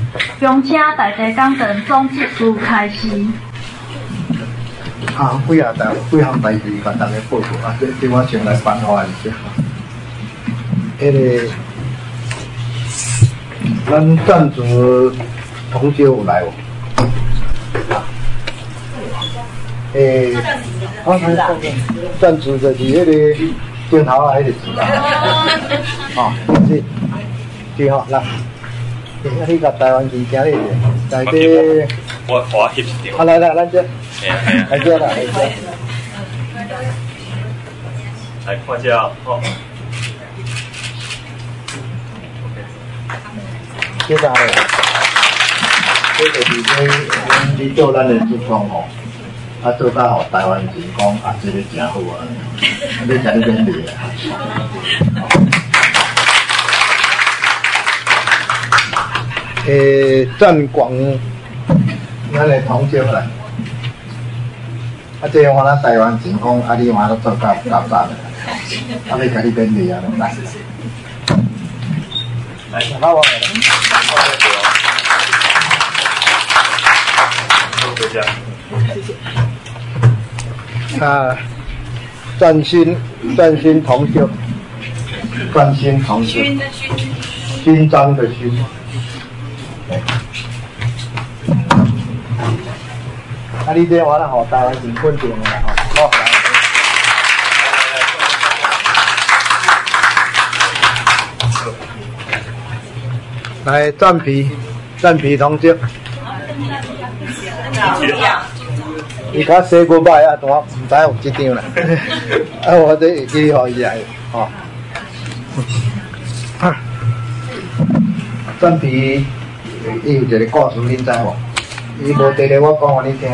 恭请大家讲堂总执事开始。 几项代志，甲大家报告啊！这我先来颁发一下。咱赞助同学有来哦。赞助就是镜头啊，迄个字啊。是吼，来，你甲台湾金城哩，在这。 我翕一张。 来，咱这。来这啦，来这。 来看一下哦。 这个，这就是咱去做咱的主创吼，做到互台湾人讲这个真好啊，你食你免礼啊。赞广咱的同学啦，这样咱台湾人讲你都做到早了，你甲你免礼啊，来。来，好啊。赞新同学，勋章的勋。你这完了好，台湾人稳定了好。来，赞皮同学。伊甲洗过摆啊，我唔知有这张啦。我这会记互伊来吼。赞皮，伊有一个故事，恁知无？伊无地咧，我讲互你听。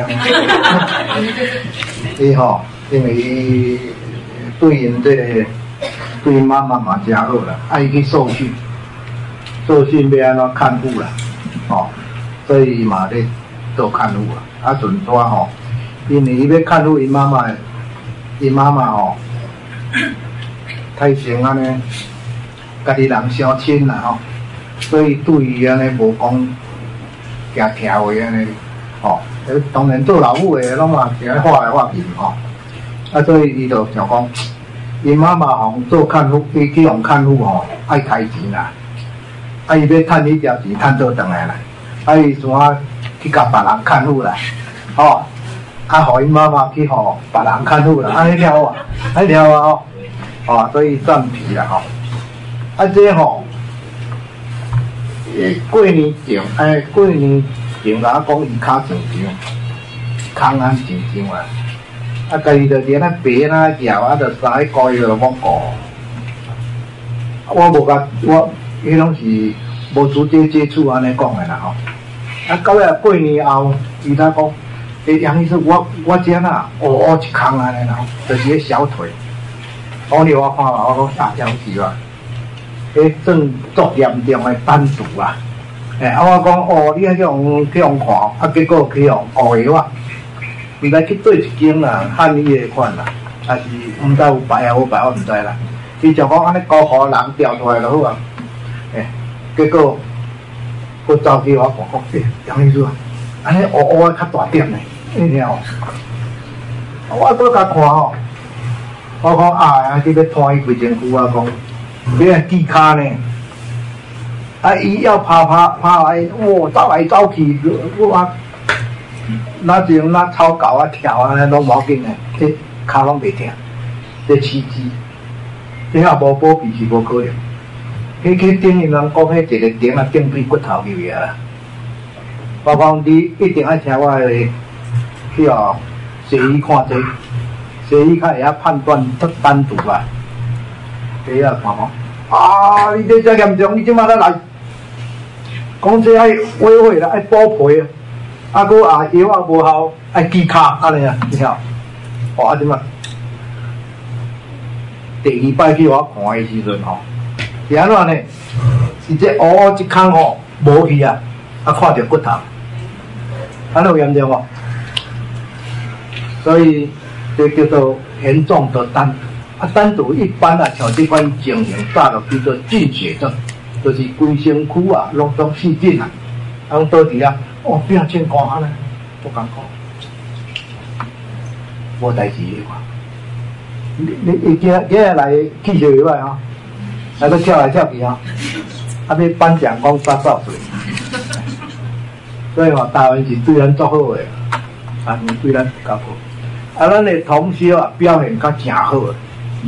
伊吼，因为伊对因这个对妈妈嘛真好啦，伊去受训要安怎看护啦，所以伊嘛咧做看护啦。阵抓吼，因为伊要看护因妈妈吼，太先安尼，家己人相亲啦吼，所以对伊安尼无讲行跳话安尼，当然做老母的拢嘛是爱画来画去吼，所以伊就想讲，因妈妈吼做看护，伊去用看护吼爱开钱啦，伊要趁迄条钱趁倒转来啦，伊怎啊去甲别人看护啦，互因妈妈去互别人看护啦，安尼了啊，所以赞皮啦这吼，过年前甲我讲伊骹真长，空安真长啊，家己就连白摇就3个月就冇顾，我无甲我迄拢是无直接接触安尼讲的啦到尾过年后，伊才讲，杨医师，我这啊，一空安尼啦，就是个小腿。我看我讲了是吧？算足严重的单独啊！我讲你去用看，结果去用5个月，应该去对一间啦，汉医的款啦，还是唔知有排我唔知啦。伊就讲安尼高互人调出来就好啊。结果。我走去我讲，杨医师，安尼的较大点呢，你听我搁甲看我讲你要拖伊几前久啊？讲你个记骹呢？伊要爬来，走来走去，那草狗跳拢无要紧的，这骹拢袂疼，这刺激，这也无保庇是无可能。去顶因人讲，迄一个顶顶对骨头入去啊！包括你一定爱听我的去西医看这，西医较会晓判断单独啊。西医看讲，你这严重，你即马来，讲这爱毁毁啦，爱补皮啊，搁药无效，爱记骹安尼啊，你晓？即马第2摆去我看的时阵是安怎呢？伊这一空无去啊，看到骨头，安尼有严重无？所以这叫做严重的单独。单独一般像这款情形，大陆叫做菌血症，就是规身躯拢细菌讲倒伫啊，哦，变真寒啊，不敢讲，无代志的话。你今日来气象以外吼，还佫跳来跳去吼，要颁奖讲3兆岁，所以台湾是对咱足好诶，对咱较好。咱的同修表现较诚好诶。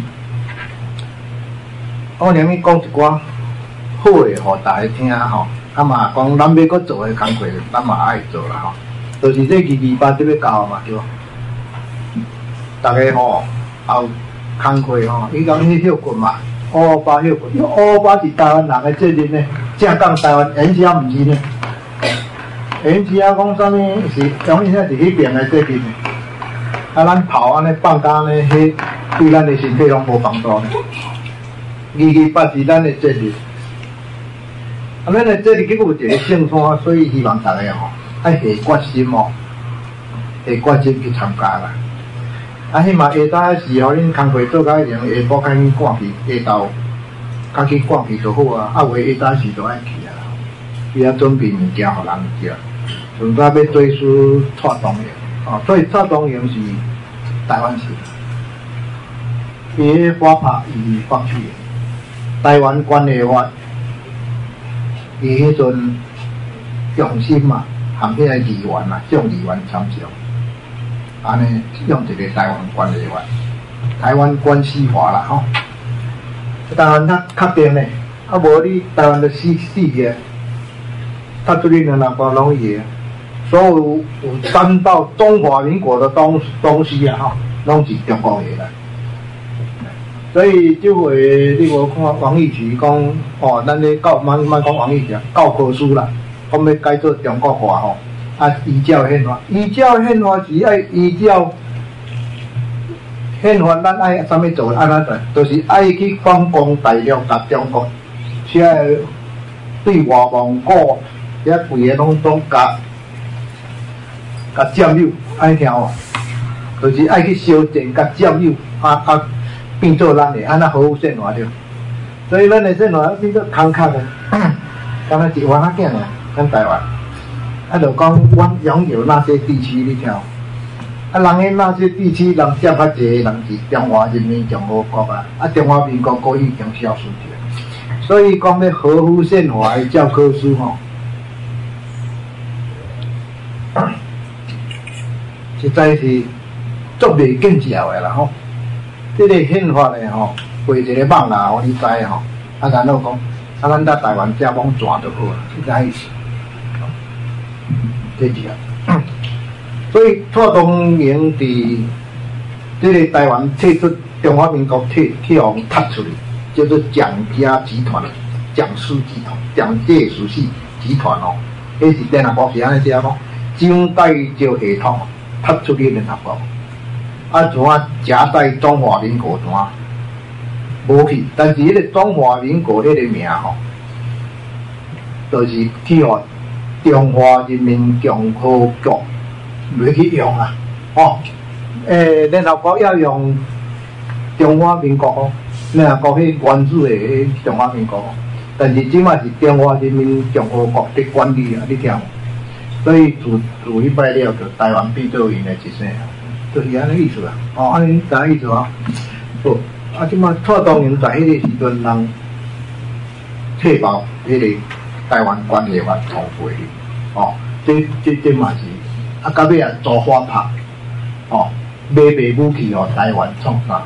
我连你讲一寡好诶，互大家听吼。嘛讲咱要搁做诶工课，咱嘛爱做啦吼。就是这228就要交嘛，对无？大家吼后工课吼，伊讲迄休困嘛，228休困，228是台湾人诶责任呢，正讲台湾演者毋是呢。演者讲啥物是永远是迄边诶责任呢。咱跑安尼放假呢，迄对咱诶身体拢无帮助呢。228是咱诶责任。咱诶责任结果有一个胜算，所以希望大家吼爱下决心哦，下决心去参加啦。迄嘛下昼是互恁工课做甲一样，下晡甲恁赶去，下昼甲去赶去就好啊。袂下昼时就爱去啊，去遐准备物件互人食。顺早要做事蔡东营，所以蔡东营是台湾市，伊迄花拍伊放弃台湾关系法。伊迄阵用心嘛，含迄个议员啊，向议员参详，安尼用一个台湾关系法、台湾关系法啦吼。台湾较确定呢，无你台湾的死个，他出去两包拢伊个，所有沾到中华民国的东西啊吼，拢是中国个啦。所以这回你无看王义渠讲，咱咧教莫讲王义渠啊，教科书啦，讲要改做中国话吼，依照宪法，依照宪法是爱依照宪法，咱爱啥物做？安怎做？就是爱去反攻大陆甲中国，且对外蒙古遐规个拢甲占有，安尼听哦，就是爱去修正甲占有，变做咱的，安那好生活着。所以咱的生活变做坎坷的，敢若一湾仔囝尔，咱台湾，就讲阮拥有那些地区，你听，人的那些地区人占较济，人是中华人民共和国啊，中华民国国已经消失掉。所以讲要合乎宪法的教科书吼，实在是足袂见效的啦吼。这个宪法的吼，画一个网啦，互你知吼。然后讲，咱在台湾只网转就好了，是这意思。这是啊。所以蔡东营伫这个台湾退出中华民国退互踢出去，叫做蒋家集团、蒋氏集团、蒋介石集团哦。迄是联合国是安尼写讲，蒋介石系统踢出去联合国。夹在中华民国无去，但是迄个中华民国迄个名吼，就是去互中华人民共和国袂去用啊，联合国要用中华民国哦，联合国迄原子的中华民国，但是即卖是中华人民共和国的管理啊，你听，所以自迄摆了，就台湾变做因的一生。就是安尼意思啦，安尼啥意思啊？即马蔡东营在迄个时阵，人退保迄个台湾关系法通过去，这嘛是，到尾做花拍，买武器互台湾创啥？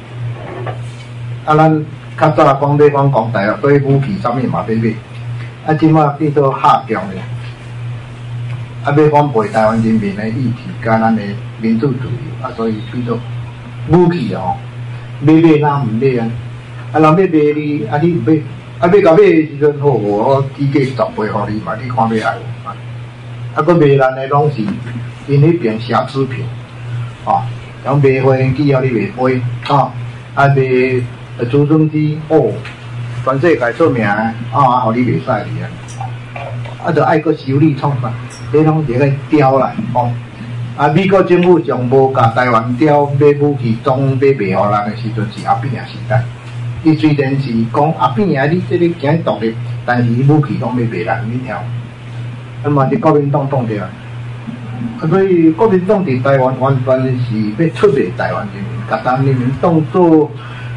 咱较早讲大陆对武器啥物嘛买，即马变做下降咧。要反背台湾人民的意志，甲咱的民主自由，所以变做武器买哪唔买啊？人要买你，你唔买，买到买的时阵好，我低价10倍互你嘛，你看买爱无？佮卖咱的拢是因迄边瑕疵品，讲卖飞机机，你卖飞，卖直升机，全世界出名互你袂使去啊，就爱佮修理创啥？这拢一个雕啦，美国政府上无甲台湾雕买武器总买互咱的时阵是阿扁时代。伊虽然是讲阿扁你这个行独立，但是武器拢买咱，你听。 嘛是国民党当掉。所以国民党伫台湾完全是要出卖台湾人民，甲台湾人民当作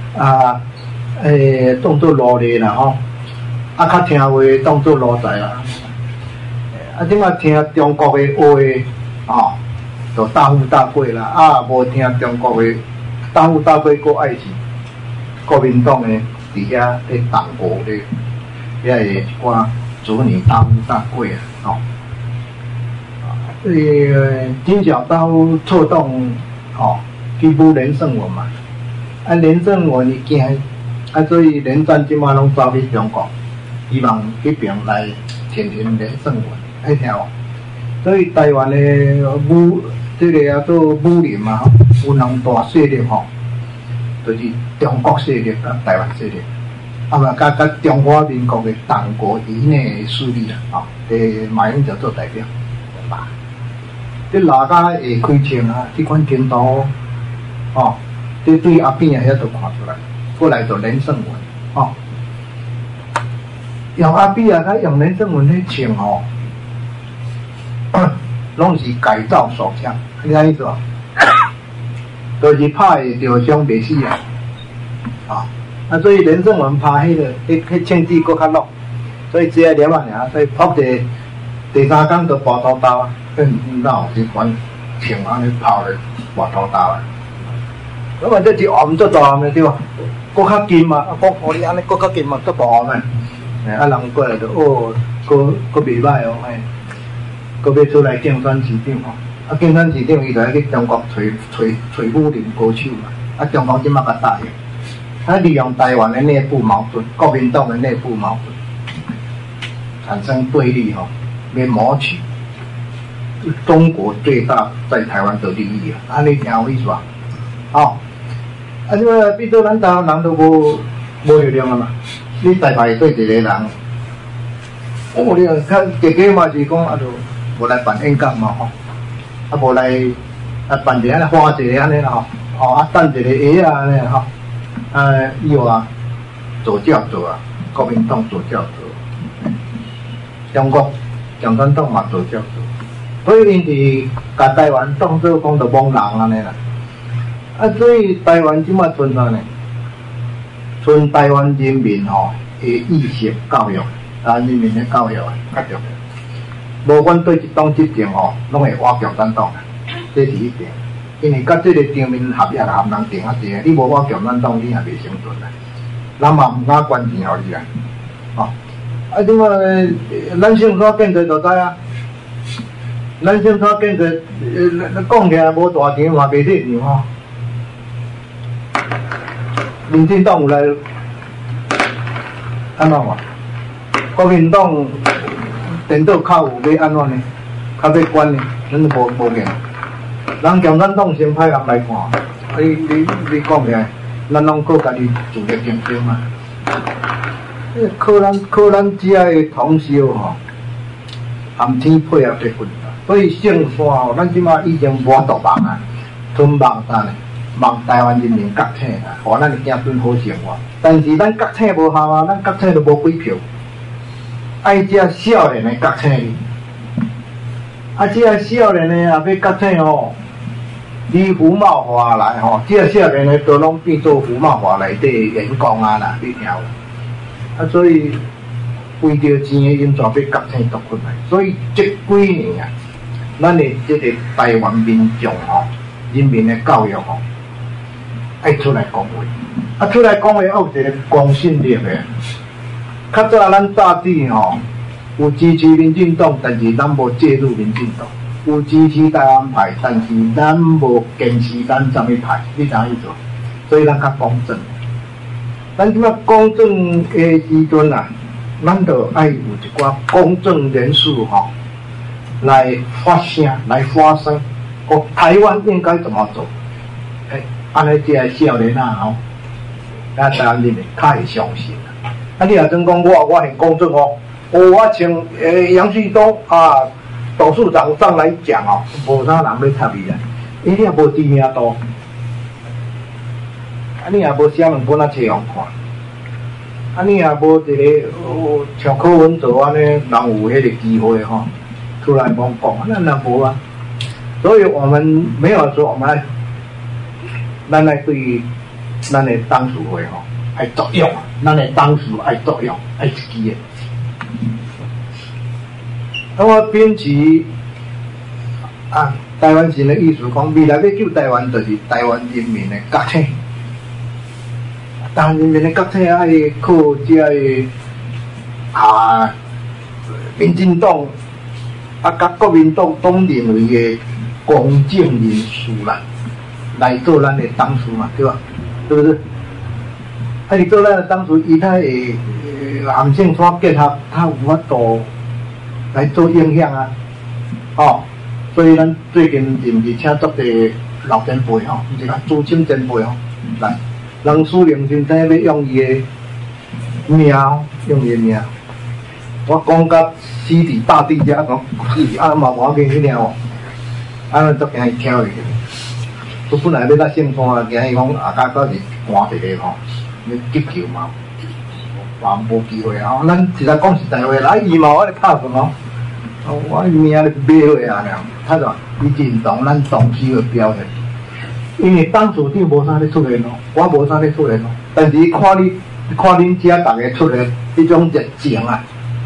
当作奴隶啦吼，较听话当作奴才啦。即马听中国的话就大富大贵啦，无听中国的大富大贵，佫爱是国民党的伫遐咧党国咧，遐个一寡子女大富大贵所以金小刀策动去捕连胜文嘛，连胜文伊惊，所以连战即马拢走去中国，希望迄边来填连胜文，爱听无？所以台湾的这个叫做武林嘛，有两大势力就是中国势力甲台湾势力，嘛甲中华民国的党国以内的势力啦，马英九做代表，对吧？这哪家会开枪这款镜头这对阿扁遐都看出来，过来就连胜文用阿扁甲用连胜文咧枪拢是改造手枪，你看意思无？就是拍会着伤袂死所以连胜文拍迄个迄枪支搁较落，所以只个粒所以扑者第三天就拔刀刀哪有这款枪安尼跑咧拔刀刀咁这一暗足大暗的对吧？搁较近嘛，讲你安尼搁较近嘛，足大暗人过来就搁袂歹搁要出来竞选市长竞选市长伊就要去中国找武林高手嘛，中国即马甲答应，利用台湾的内部矛盾，国民党的内部矛盾，产生对立要谋取中国最大在台湾的利益安尼听有意思吧？即个比如咱台湾人都无力量嘛，你台派对一个人，你看大家嘛是讲就无来办演讲嘛无来办一个安尼花一个安尼啦等一个下安尼以后做教做国民党做教做，中国共产党嘛做教做。所以因是甲台湾当作讲着懵人安尼啦，所以台湾即马存啥呢？存台湾人民的意识教育，台湾人民的教育较重要。无阮对一党执政拢会挖共产党，这是一定。因为甲这个场面合约含人定济，你无挖共产党，你也袂生存啦。咱嘛毋敢捐钱互你啦，即马咱生产建设就知咱生产建设，讲起来无大钱嘛，袂值钱民进党有来安怎话？国民党电脑卡有要安怎呢？较要管呢？咱都无见。人共产党先派人来看，你讲起来，咱拢靠家己自力竞争嘛。靠咱只个同事含天配合结婚。所以圣山咱即马已经无度梦存梦啥呢？梦台湾人民觉醒互咱的子孙好生活。但是咱觉醒无效咱觉醒就无几票。爱这少年的觉醒这少年的也要觉醒以服贸化来这少年的都拢变做服贸化内底员工啦，你听有？所以为着钱的因素要觉醒夺困来。所以这几年咱的这个台湾民众人民的教育爱出来讲话，出来讲话要有一个公信力的。较早咱早起有支持民进党，但是咱无介入民进党；有支持台湾派，但是咱无坚持咱什么派，你知影意思？所以咱较公正。咱即马公正的时阵咱就爱有一寡公正人士来发声，来发声。台湾应该怎么做？安尼这些少年台湾人民较会相信。你若真讲我很公正我请杨旭东董事长上来讲无啥人要插伊你也无知名度，你也无写两本册互看，你也无一个像柯文哲安尼，人有迄个机会出来讲讲，那无啊。所以我们没有说我们咱来对咱的董事会吼爱作用，咱的董事爱作用，爱一支的。那么秉持啊，台湾人的意思讲，未来要救台湾，就是台湾人民的觉醒。台湾人民的觉醒爱靠这啊，民进党啊，甲国民党党认为的公正人士啦，来做咱的董事嘛，对吧？是不是？啊，你做咱的董事，伊他会含性所结合，他有法度来做影响啊，哦。所以咱最近是毋是请足个老前辈吼，毋是讲资深前辈吼，来，人事认真体要用伊的名，用伊的名。我讲甲死伫大地遮讲，啊嘛无要紧去了，啊足惊伊挑伊。我本来要来姓潘啊，惊伊讲啊，甲到是寒一个吼，要急救嘛，嘛无机会啊。咱实在讲实在话，来伊嘛我咧拍算哦。我命咧买落啊了，他说伊认同咱董事的表现，因为董事长无啥咧出现咯，我无啥咧出现咯，但是看恁遮大家出现迄种热情啊，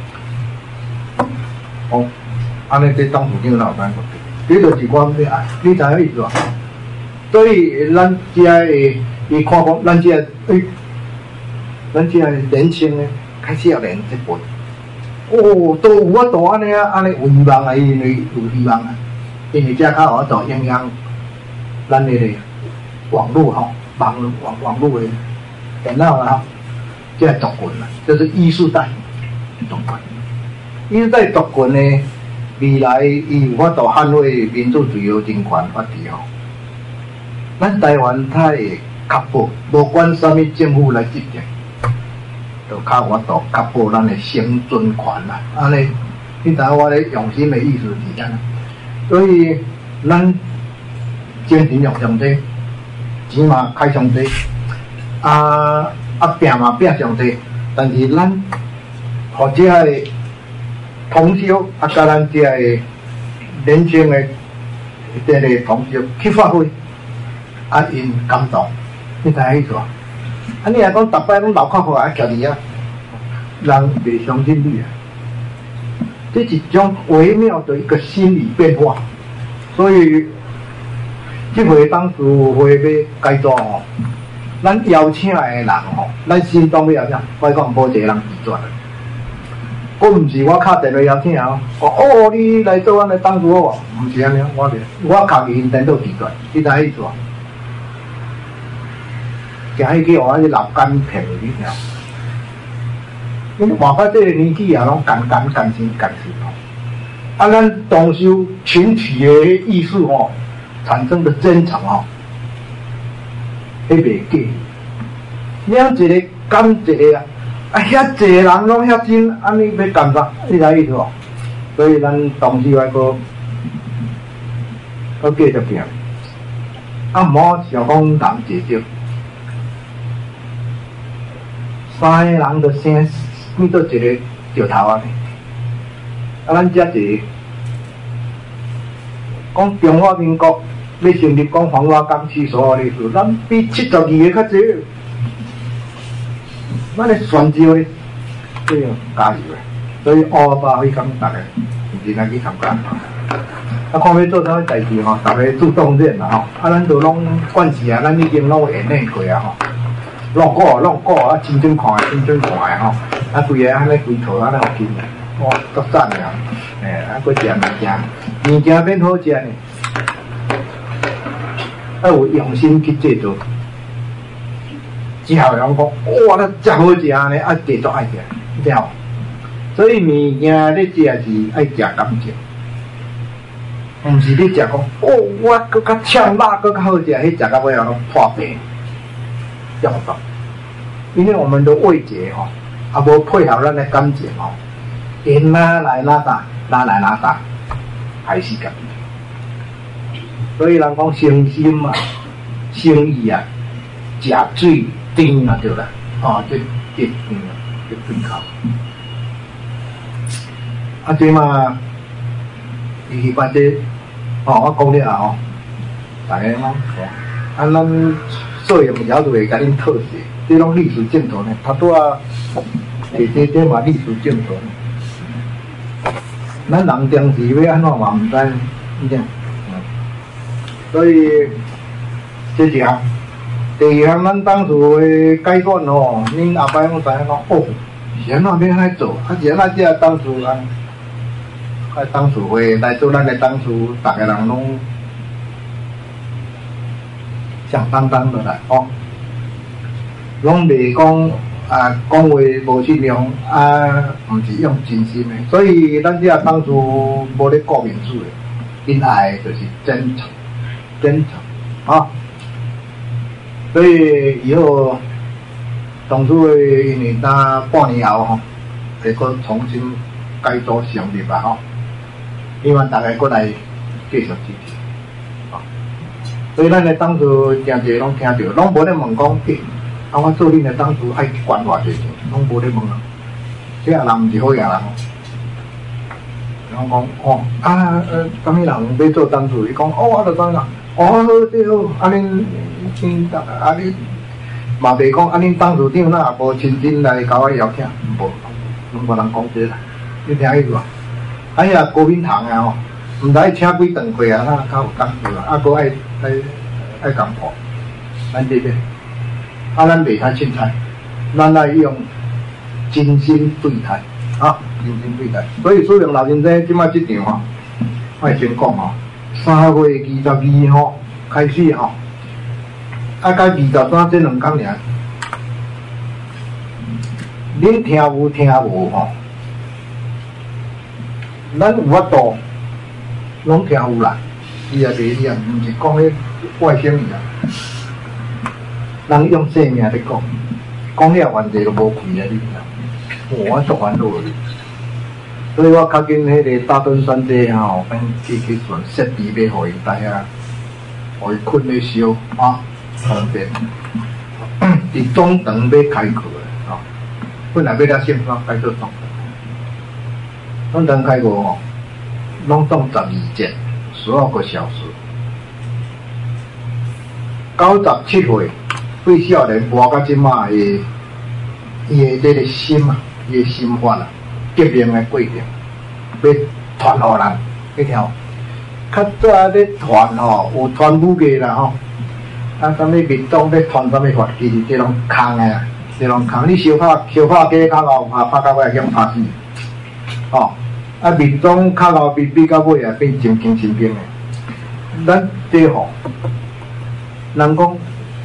哦，安尼这董事长老板，这就是我要爱，你知影意思无？所以咱遮的，伊看讲咱遮咱遮年轻的开始要练这辈。哦，都有法度安尼啊，安尼有希望啊，因为有希望啊，因为遮较有法度影响咱的网络吼，网络的电脑啦，这族群啦，就是艺术代族群。艺术代族群呢，未来伊有法度捍卫民主自由人权法治吼。咱台湾它会确保，无管啥物政府来执政。就较有法度确保咱的生存权啦，安尼，你知影我咧用心的意思是安尼，所以咱精神用上济，钱嘛开上济，拼嘛拼上济，但是咱互这个同修甲咱这个年轻的这个同修去发挥，因感动，你知影意思无？啊！你若讲逐摆拢留较好啊，徛伫遐，人袂相信你啊。这是一种微妙的一个心理变化。所以，这回当事会要改造吼，咱邀请的人吼，咱心中要啥？我讲无一个人拒绝的。我毋是我敲电话邀请哦，哦，你来做咱的当事好无？毋是安尼，我敲伊电都拒绝，你知影意思无？行去去互咱老干骗你了，因为活到这个年纪啊，拢干心吼。啊，咱同修群体的艺术吼，产生的真诚吼，迄袂假。两一个干一个啊，遐济人拢遐真，安尼要干啥？你知意思无？所以咱同修还搁继续行，啊，毋好想讲人济少。三个人就生变做一个石头啊！啊，咱遮一讲中华民国要成立讲黄花岗区所有历史，咱比72个较济。咱的选召咧，这样加油诶！所以乌巴会讲大家认真去参加。啊，看要做啥物代志吼，大家主动点啦吼。啊，咱都拢惯势啊，咱已经拢演练过啊吼。弄过啊，清看的吼，啊，规个安尼规套安尼互紧诶，哇，足赞诶啊！啊，搁食物件变好食呢，啊，有用心去制作，之后人讲，哇，那真好食呢，啊，继续爱食，了。所以物件你食是爱食感情，毋是你食讲，哦，我搁较呛辣，搁较好食，迄食到尾后拢破病。要懂，因为我们的味觉吼，啊无配合咱的感情吼，因哪来哪打，哪来哪打，还是咁。所以人讲诚心嘛，诚意啊，食水甜啊，对啦，哦，这甜啊，这对口。啊，这嘛， 伊去把这，我讲了啊大家讲，咱摄影也就会甲恁特写，这种历史镜头呢，他都啊，这嘛历史镜头。咱人当时要安怎嘛唔知，你听，所以这一项，第二项咱当初的改选恁阿伯拢知影讲，是安怎要来做，是安怎只当初啊，当初会来做咱的当初，大家人拢响当当的啦，拢袂讲。讲话无信用毋是用真心的，所以咱只当初无咧顾面子的，因爱就是真诚所以以后当初的因为咱半年后会搁重新改组成立吧希望大家过来继续支持所以咱的当初真侪拢听到，拢无咧问讲我做恁的当初爱管偌济钱，拢无咧问啊。这人毋是好人然后讲什么人要做当初？伊讲我就知啦。好对好，恁嘛袂讲恁当初长哪无亲身来甲我邀请，无，拢无人讲这啦。你听意思吧？遐国民堂毋知请几顿过啊，较有感觉啊，搁爱共破，咱这边。咱袂太凊彩，咱来用真心对待，真心对待。所以苏明老先生即摆这场我先讲3月22号开始到23这2天尔，恁听有听无咱有法度，拢听有啦。伊也袂，伊也毋是讲迄外星语啊。人用生命在讲了原地都无气啊！你知？我足烦恼的，所以我较紧迄个大墩山这咱去选设备要互伊带互伊困咧烧方便。伫中堂要开课的本来要了线上改做中堂，中堂开课拢总12节，12个小时，97岁。对少年活到即马伊的这个心伊的心法革命的过程，要传互人，你听较早咧传有传武艺啦什么民众咧传什么法，其实这拢空的这拢空。你烧烤鸡较老拍到尾向拍死，民众较老比到尾变真精神病的。咱这人讲。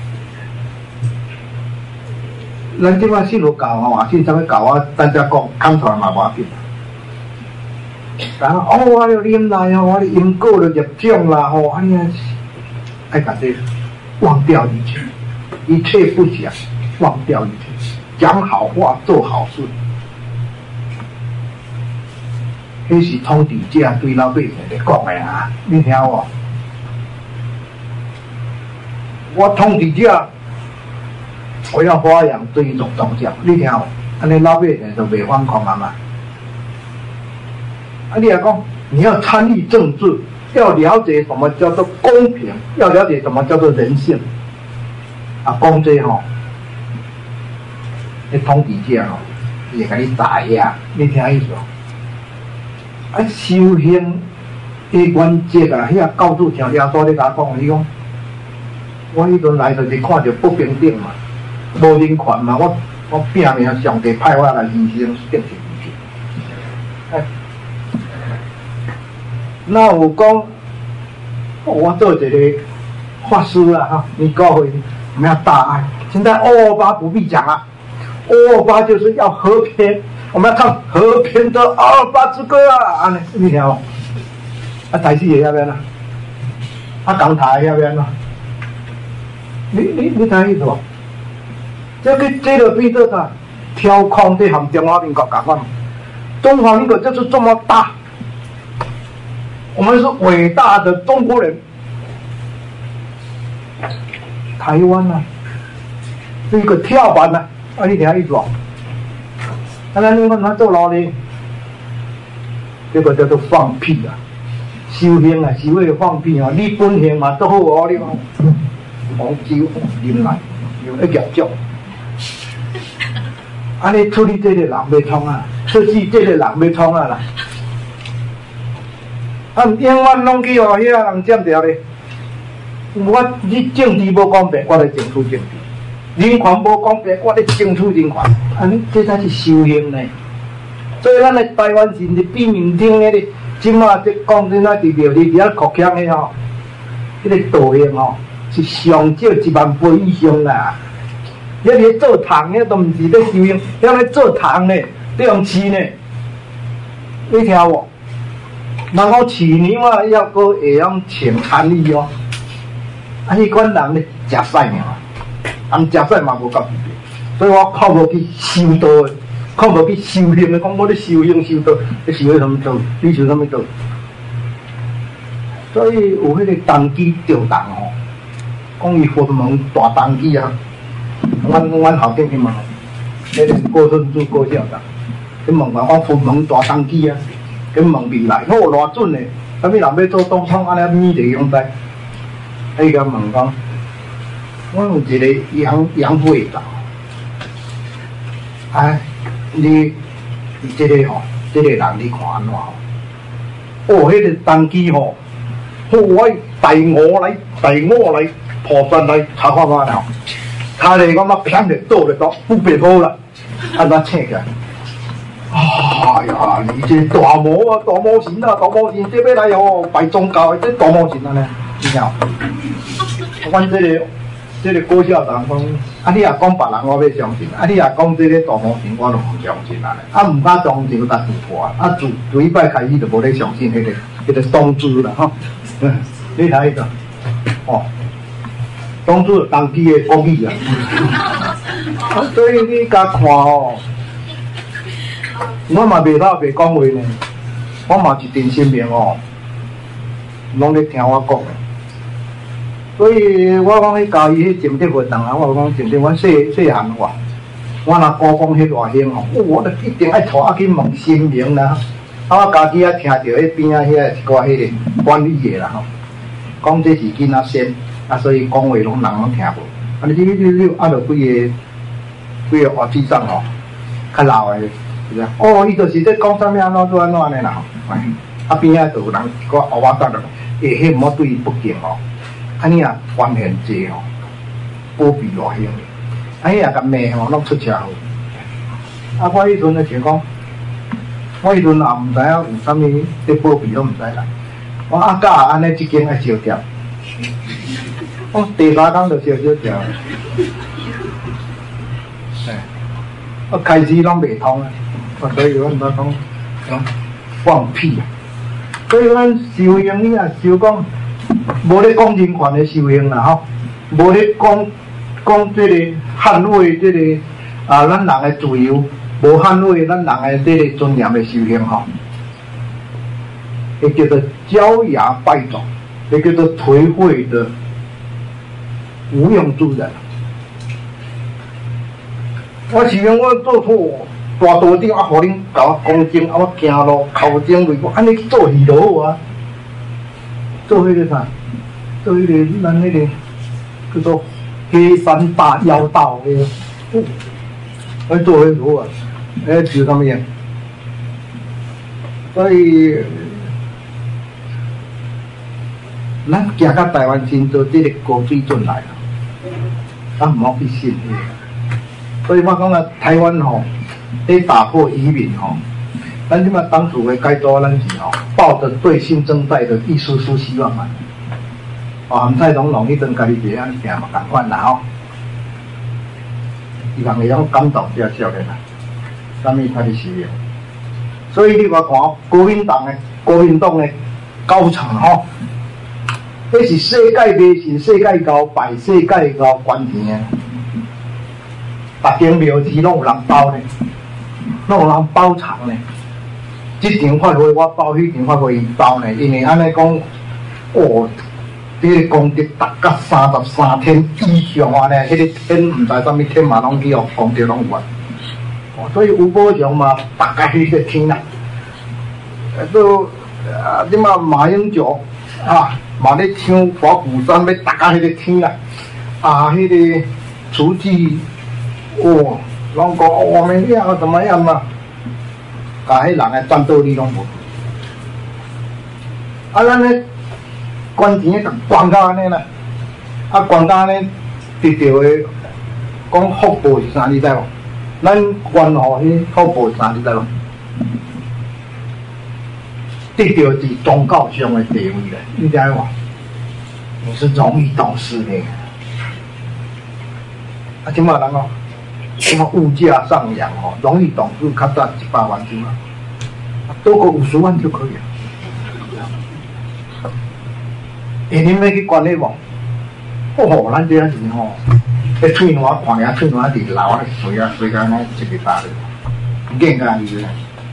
咱即摆信佛教信啥物教咱才讲讲出来嘛无要紧。我了忍耐我的因果了业障啦爱甲这忘掉一切不想，忘掉一切，讲好话，做好事。迄是统治者对老百姓咧讲的你听无？我统治者。我要发扬这一种宗教，你听安尼老百姓就袂反抗嘛。你也讲，你要参与政治，要了解什么叫做公平，要了解什么叫做人性。讲这那统治者也给你打压，你听意思修行的原则遐教主听了所咧甲我讲，伊讲，我迄阵来就是看到不平等嘛。无人权嘛，我拼命上帝派我来牺牲，变成那有讲，我做一个法师你教会我们要大爱。现在228不必讲228就是要和平，我们要唱和平的228之歌你听无？台视也要边港台要边你听意思无？这个变做啥？挑空这和中华民国搞饭，中华民国就是这么大，我们是伟大的中国人。台湾是一个跳板你听意思哦？你看他坐牢呢，这个叫做放屁修行啊，是为了放屁哦。你本性嘛都好哦，你讲黄酒啉来又一夹酒，安尼处理这个人要通啊，出去这个人要通啊啦。啊，永远拢去互遐人占掉咧。你政治无公平，我来争取政治；人权无公平，我来争取人权。安尼这才是修行呢。所以咱的台湾人是比面顶迄个，即马即讲真啊，伫庙里伫遐国强的吼，迄个道行吼是上少10000倍以上啦。遐咧做糖遐都毋是咧修行，遐咧做糖呢，咧用饲呢，你听无？人讲饲牛啊，要搁会晓穿产衣哦。啊，迄款人咧食屎尔，人食屎嘛无够，所以我靠无去修道的。看无去修行的，讲我咧修行修道，你修咧什么道？你修什么道？所以有迄个当机吊档吼，讲伊分门大当机啊。阮后顶去问，迄个郭顺珠郭校长，去问我分门大当机啊，去问未来，好偌准嘞。啥物人要做总统，安尼咪地用在？伊甲问讲，我有一个养会长，哎。你这个吼，这个人你看安怎吼？哦，迄个当机吼，我带我来菩萨来查看看啦。他咧讲我偏咧倒咧倒，不别好啦，安怎请起来？哎呀，你这大魔啊，大魔神啊，大魔神，这要来哦拜宗教的，这大魔神啊呢？你听？阮这个郭校长讲，啊你也讲别人我要相信，啊你也讲这个大魔神我就唔相信啦，啊唔敢相信就打突破，啊自礼拜开始就无咧相信迄个东珠啦吼，你睇个，哦，东珠当地的公益啊，所以你甲看吼，我嘛袂歹袂讲话呢，我嘛是真心命哦，拢咧听我讲。所以我讲迄教育迄政治活动啊，我讲政治，我细汉话，我若高讲迄外形吼，我就一定爱带啊去问新明啦。啊，我家己啊听到迄边啊遐一寡迄个管理的啦吼，讲这是囡仔先，啊所以讲话人拢听无。啊你啊着几个活子长吼，较老的，是啊，哦，伊就是在讲啥物安怎做安怎呢啦吼，啊边啊就有人个后仔等着，迄毋好对伊不敬哦。安尼啊，关系济吼，保庇偌凶，安尼啊，甲骂吼，拢出车祸。啊，我迄阵就讲，我迄阵也毋知影有啥物咧保庇，拢毋知啦。我阿甲安尼一间爱烧掉，我第三工就烧掉。我开始拢袂通啊，所以我讲放屁啊。所以咱修行你啊，修讲。无咧讲人权的修行啦吼，无咧讲这个捍卫这个咱人的自由，无捍卫咱人的这个尊严的修行吼，也叫做焦芽败种，也叫做颓废的无用之人。我是讲我做错大道顶啊，互恁甲我讲正，啊我行路头前为我安尼做戏就好啊，做迄个啥？做迄个咱迄个叫做黑山大妖道迄个，我做迄个好啊，做啥物嘢？所以咱行到台湾先做这个高水准来啦，咱唔好去信迄。所以我讲啊，台湾吼，得打破移民吼，咱即马当初的改造，咱是吼抱着对新生代的一丝丝希望嘛。韩蔡总统迄阵家己一个人行嘛，共款啦吼。伊人会晓感动遮少年啦，啥物他的事业。所以你话看国民党的高层吼，迄是世界迷信、世界交拜、世界交关钱的，逐间庙寺拢有人包呢，拢有人包场呢。这场法会我包，迄场法会伊包呢，因为安尼讲，哦。这个功德达到33天以上啊！呢，迄个天唔知啥物天嘛，拢去哦，功德拢有啊。所以有保障嘛，大概迄个天啦。都你嘛马英九嘛咧唱花鼓山要大家迄个听啦，迄个厨具人讲我们要怎么样嘛，迄人的战斗力拢无。咱咧捐钱甲捐到安尼啦，捐到安尼得到的讲福报是啥你知无？咱捐互迄福报是啥你知无？得到是宗教上的地位咧，你知无？你是荣誉董事咧。即马人即马物价上扬荣誉董事较早100万即马，多过50万就可以了。恁要去管理无？咱这样是迄喙暖看遐喙暖伫流水甲安尼一个大咧，硬甲伊咧。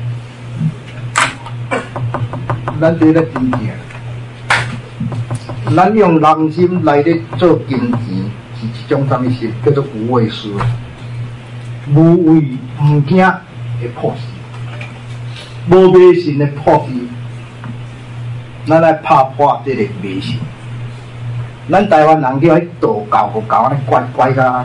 咱这个真正，咱用人心来咧做金钱，是一种什么心？叫做无畏思，无畏唔惊会破事，无迷信的破事。咱来拍破这个迷信。咱台湾人叫迄道教，安尼怪甲，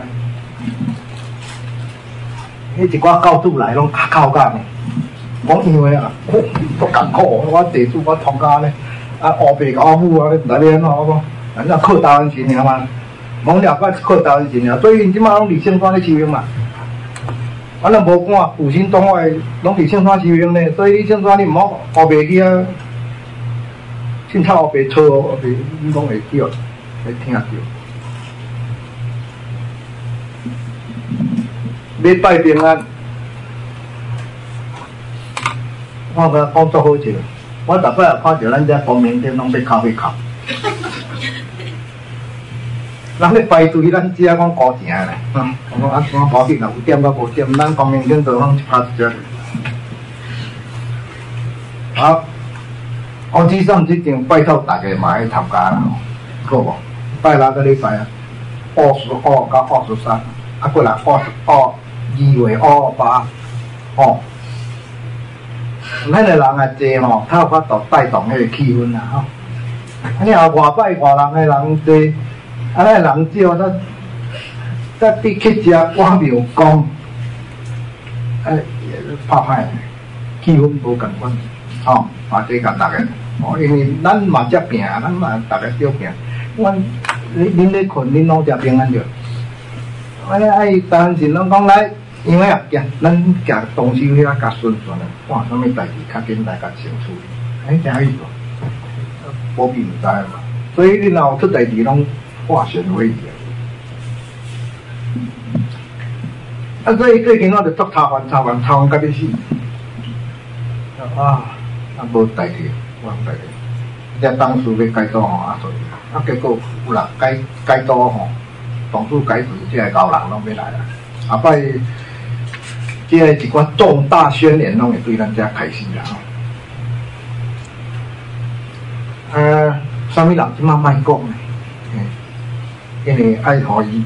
迄一寡教主来拢靠干的。讲因为都艰苦，我地主我通家咧，乌白甲我母你唔知咧安怎我讲，人家靠台湾神尔嘛，罔了解靠台湾神尔，所以因即马拢伫圣山咧修行嘛。咱无管有心中外，拢伫圣山修行咧，所以你圣山你毋好乌白去凊彩乌白错乌白，你拢会叫，会听着。要拜平安。我讲做好笑，我逐摆看到咱遮光明顶拢要哭。人咧排队，咱遮讲高正咧，我讲无紧啦，有点甲无点，咱光明顶都拢一拍一只。好，我之上即场拜托大家嘛爱参加啦，好无？拜6个礼拜22到23，过来2月28，咱个人也侪较有法度带动迄个气氛啦你若外拜外人个人侪，尼个人少，咱比去食碗庙公，拍歹，气氛无共款，嘛这甲大家，因为咱嘛遮拼，咱嘛大家少拼，恁咧困，恁拢食平安着，爱当时拢讲来。因为行，咱行动手遐较顺顺的，看什么代志较简单较清楚。真意思，无必唔知嘛。所以你若有出代志，拢化险为夷。所以最近我就作操烦甲你死。无代志，无代志。这当初要改造所以结果有人改造当初改造，这个高人拢要来啦。摆。即个一寡重大宣言，拢会对咱遮开始啦啥物人即马莫讲呢？因为爱互伊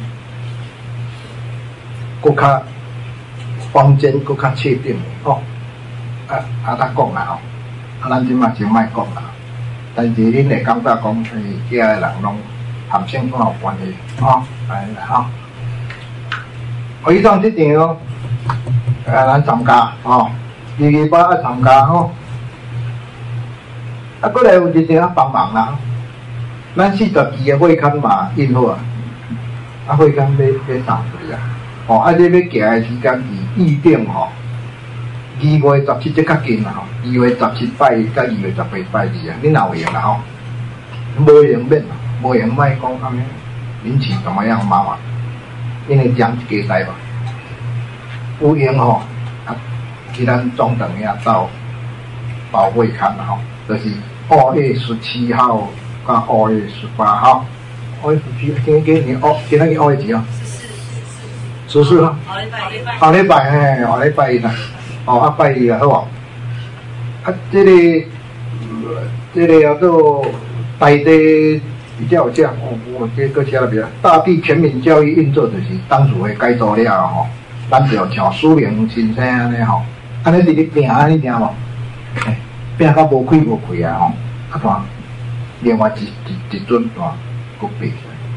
搁较方针，搁较确定咱讲啦咱即马就莫讲啦。但是恁会感觉讲，遮个人拢含性有关系我以上即场咱参加228爱参加过来有一场帮忙啦。咱42个会刊嘛印好会刊要送出去你要寄的时间是预定2月17即较近啦2月17拜1甲2月18拜2恁若有闲啦无闲免无闲莫讲安尼引起怎么样麻烦，因为讲一家代嘛。有闲去咱中等遐到保会刊就是2月17号到2月18号。2月17，今年2月几号？14号。下礼拜下礼拜1啦。拜1啊，好这个叫做台地比较有这这个写了比较大地全民教育运作，就是当初的改造了咱就像苏联先生安尼安尼伫咧拼，安尼听无？ 拼到无开啊吼，啊看另外一尊啊，佫爬起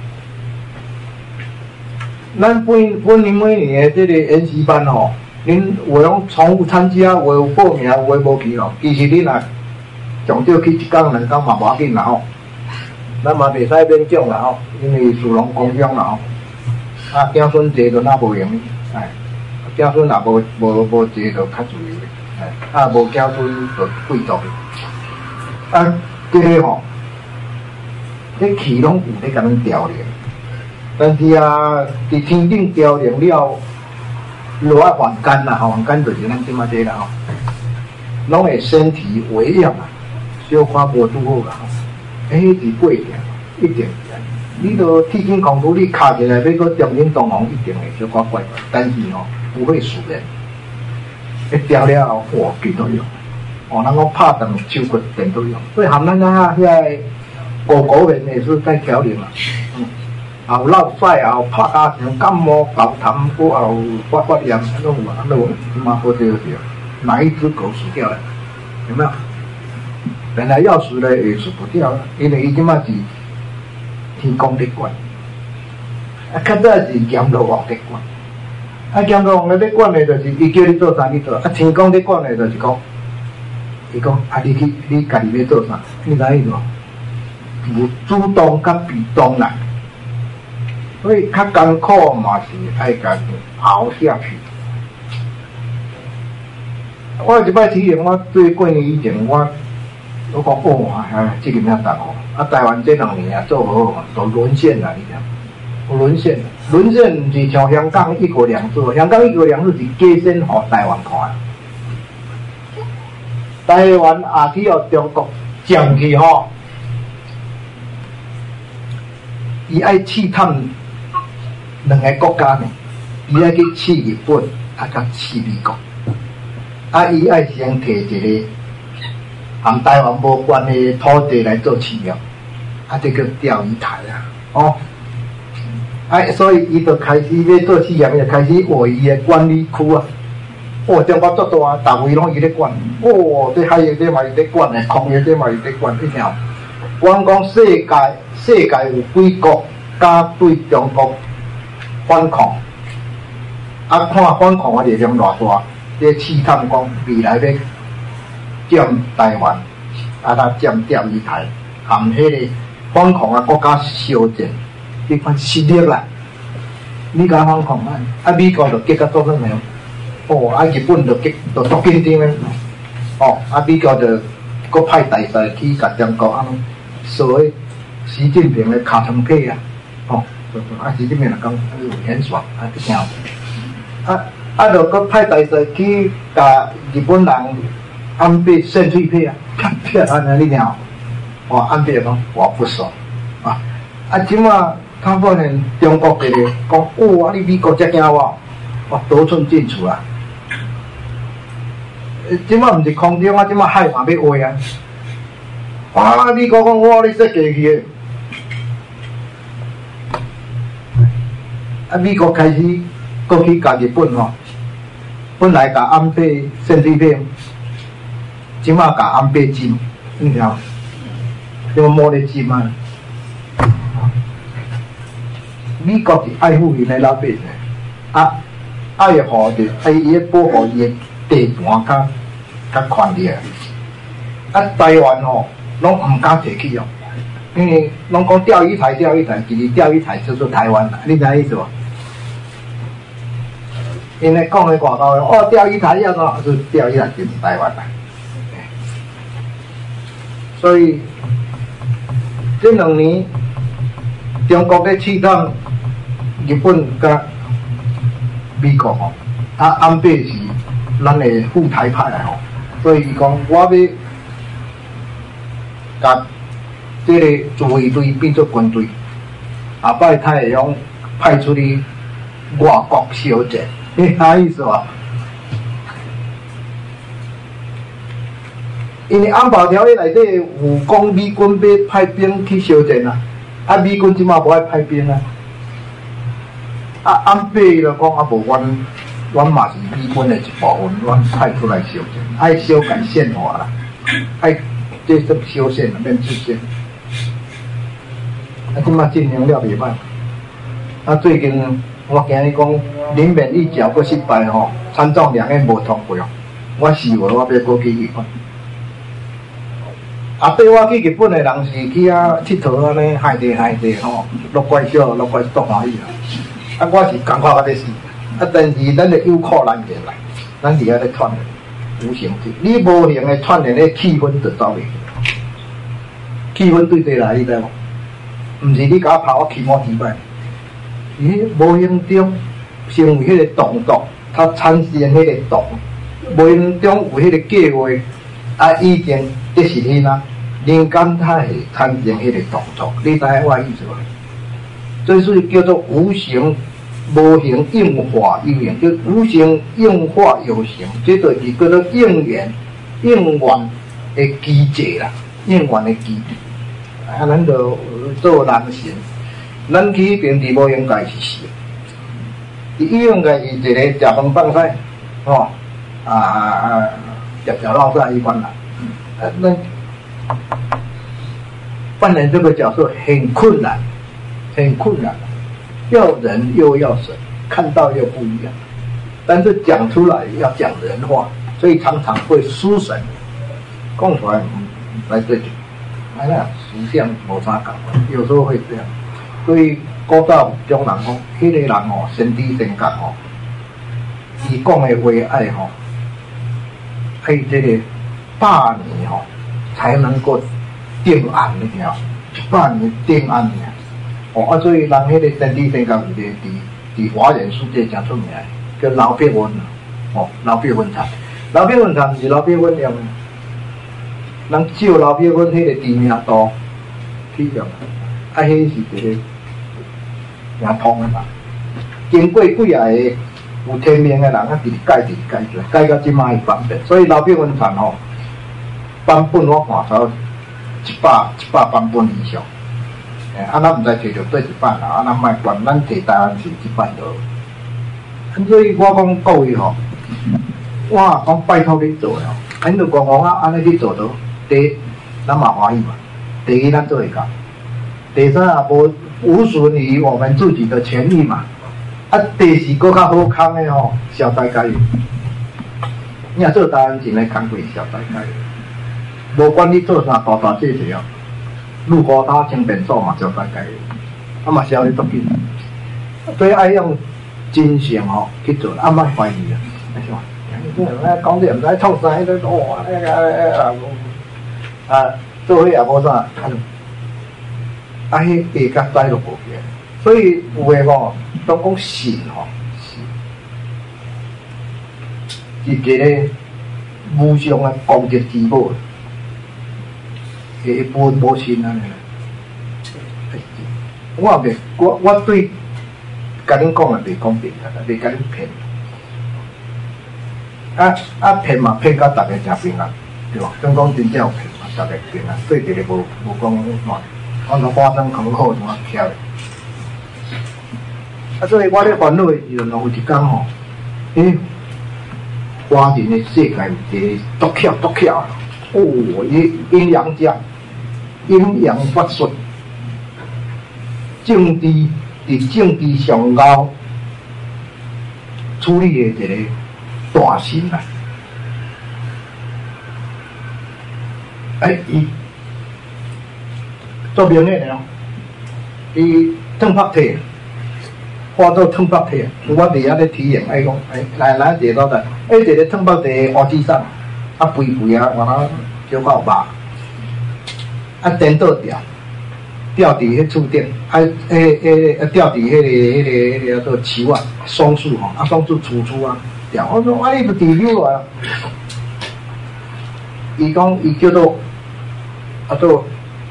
来。咱本年每年的这个研习班吼，恁有拢重复参加，有的报名，有的无去吼。其实恁若上少去一工两工嘛无要紧啦吼，咱嘛袂使勉强啦吼，因为属龙公乡啦吼。啊，子孙济就那无用，哎，子孙若无济就较自由的，哎，啊无子孙就贵族的。啊，这个吼，这气拢有咧甲咱调练，但是啊，伫天顶调练了，落啊凡间啦，凡间就是咱即马这啦吼，拢会身体为养啊，小可无拄好啦吼，迄是过程，一定。你都铁筋功夫，你卡起来要搁中间动红，一定会小可怪怪，但是哦，不会输人。一调了后，哇，几多用？哦，人讲拍长手骨电都用，所以含咱啊遐古人也是在调理嘛。有落屎，有拍加强感冒、搞痰，过后发炎，都有啊，都有，嘛好对对。哪一只狗死掉了？有没有？本来要死的也死不掉了，因为伊即马是。天公在管，啊，较早是阎罗王在管，啊，阎罗王在管的，就是伊叫你做啥你做，啊，天公在管的，就是讲，伊讲啊，你家己要做啥，你知意思无？有主动甲被动啦，所以较艰苦嘛是爱家己熬下去。我一摆体验，我对过年以前我讲哦，这个咩大好。啊，台湾这2年啊做好，都沦陷啦，你讲，沦陷毋是像香港一国两制，香港一国两制是假先互台湾看，台湾也去互中国占去吼，伊爱试探2个国家呢，伊爱去试日本，啊，甲试美国，啊，伊爱先摕一个和台湾无关的土地来做试验。啊，这个钓鱼台啊，哦，啊，所以伊就开始要做试验，就开始画伊的管理区啊。哦，中国足大，大位拢伊咧管。哦，这海洋这嘛伊咧管的，空域这嘛伊咧管，你听。我讲世界有几国敢对中国反抗？啊，看反抗的力量偌大，咧试探讲未来要占台湾，啊，他占钓鱼台，含迄个。反抗啊，国家烧战，你看实力啦。你甲反抗啊，啊美国就结甲做啥样？哦，啊日本就足紧张诶。哦，啊美国就搁派大使去甲中国啊，所谓习近平诶卡层配啊，哦，啊习近平就讲很爽啊，一听。啊就搁派大使去甲日本人安倍渗水配啊，骗安尼你听。哦，安倍讲我不爽，啊，即马他发现中国这个讲，哦，你美国遮惊我，我多寸进取啊！即马毋是空中啊，即马海嘛要挖啊！哇，美国讲我你说过去，啊，美国开始过去甲日本吼，本来甲安倍渗水片，即马甲安倍金，你听。就摸咧金啊！美国是爱护伊的老百姓，爱护着爱伊咧保护伊的地盘较宽烈。啊，台湾吼拢毋敢摕去哦，因为拢讲钓鱼台，其实钓鱼台就是台湾啦，你知意思无？因为讲咧外口哦，钓鱼台要喏，是钓鱼台就是台湾啦，所以。这2年，中国咧试探日本甲美国吼，啊安倍是咱的护台派吼，所以伊讲我要甲这个自卫队变做军队，下摆太会用派出去外国烧战，你啥意思啊？因为安保条约内底有讲美军要派兵去烧战啊，啊美军即马无爱派兵啊，啊安倍就讲啊无阮嘛是美军的一部分，阮派出来烧战，爱修改宪法啦， 这是修仙免自仙。即马进行了袂歹。最近我今日讲林免疫调过失败吼，参众两个无通过，我死活我要过去日本。对我去日本的人是去佚佗安尼海地吼，落怪少足欢喜啦。我是感觉我咧死，但是咱的有苦难言来，咱伫遐咧串联，无形体，你无形的串联咧气氛就走袂。气氛对地来，你知无？毋是你甲我拍我起毛几摆，无形中成为迄个动作，它产生迄个动，无形中有迄个计划，以前就是你啦，灵感它会产生迄个动作，你知影我意思无？这是叫做无形、无形应化有形，就无形应化有形，这就是叫做应缘的机制啦，应缘的机制。咱就做人神，咱去迄边伫无应该是死，伊应该是一个食饭放屎，食老屎一般啦。那扮演这个角色很困难，要人又要神，看到又不一样，但是讲出来要讲人话，所以常常会失神，讲出来来对。思想无啥共，有时候会这样。所以古早中人讲，迄个人身体性格伊讲的话爱爱这个8年才能够定案，你听？8年定案呢？所以人迄个身体性格有一个伫华人世界真出名，叫老撇纹老撇纹痰，老撇纹痰是老撇纹用。人少老撇纹迄个知名度去用，迄是一个名通的嘛。经过几啊个有天命的人直改到即摆方便，所以老撇纹痰版本我看超100版本以上。咱毋知摕着对一版啦，咱莫管，咱摕台湾是一版就。所以我讲各位我讲拜托你做你就讲安尼去做到。第一，咱嘛欢喜嘛；第一，咱做会到；第三无损于我们自己的权益嘛。第四个较好康的小大概，你若做台湾人的工过小大概，无管你做啥大这些路高他轻便数嘛小大概，嘛是要你足紧。所以爱用真诚去做，莫怀疑啊，是嘛？讲者毋知创啥，做伙也无啥，迄下甲栽落无去，所以有诶拢讲信是一个无上诶攻击之宝，一般无信安尼。我对甲恁讲诶袂公平，袂甲恁骗。骗嘛骗到大家真平安，对吧？讲真正有骗嘛，大家平安，对一个无讲乱，讲到花生口好怎啊徛咧。所以我咧烦恼的时阵，有一天华人的世界有一个独巧，阴阳家，阴阳法术，政治伫政治上高处理的一个。大神啊！伊做明眼的伊汤拍体，化做汤拍体。我伫遐咧体验，讲，来坐到的，一个汤拍体花枝上，肥啊，完了小可有肉，颠倒吊伫迄厝顶，吊伫迄个叫做树啊，松树松树粗啊。我说你就地溜啊！伊讲伊叫做做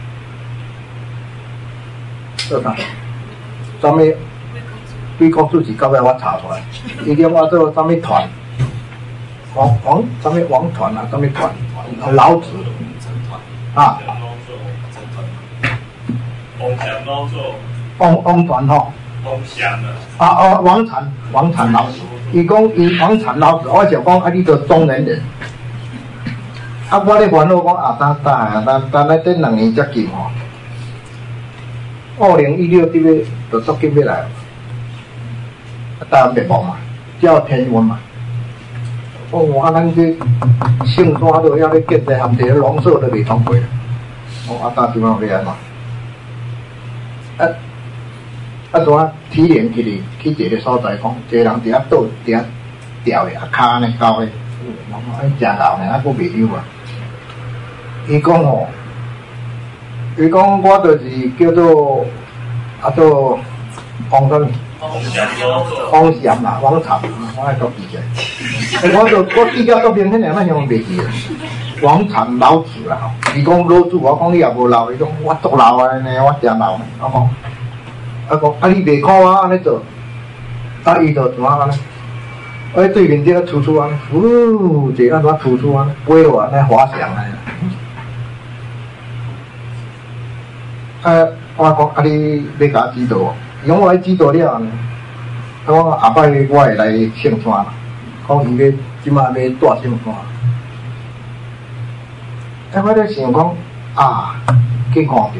啥？啥物？贵公主是到尾我查出来，伊叫我做啥物团？啥物王团啊？啥物团？老子啊！王团王禅老子。伊讲伊王禅老子，我就讲你做中年人， 啊，我咧烦恼讲等咧等2年才进吼，2016这个就足紧要来了，当然灭亡嘛，叫天文嘛。哦，啊，咱这圣山都遐咧建设含地农舍都未通过，哦，当时嘛要安怎？怎体验去一个所在讲，一个人伫遐倒伫遐吊的，骹安尼高的，真老呢，还佫袂溜啊。伊讲吼，伊讲我就是叫做做王什么？王禅啦，王禅，我还都记起来。我记较足明显，咱用袂记。王禅老子啦，伊讲老子，我讲你也无老，伊讲我足老啊呢，我真老呢，我讲。啊，你袂苦啊，安尼做，啊，伊就怎啊安尼？对面这个突出安尼，一个安怎突出安尼，飞落安尼滑翔安尼。我讲啊，你要甲我指导，伊讲我来指导了呢。我讲下摆我会来圣山啦，讲伊要即摆要住圣山。我咧想讲去看着。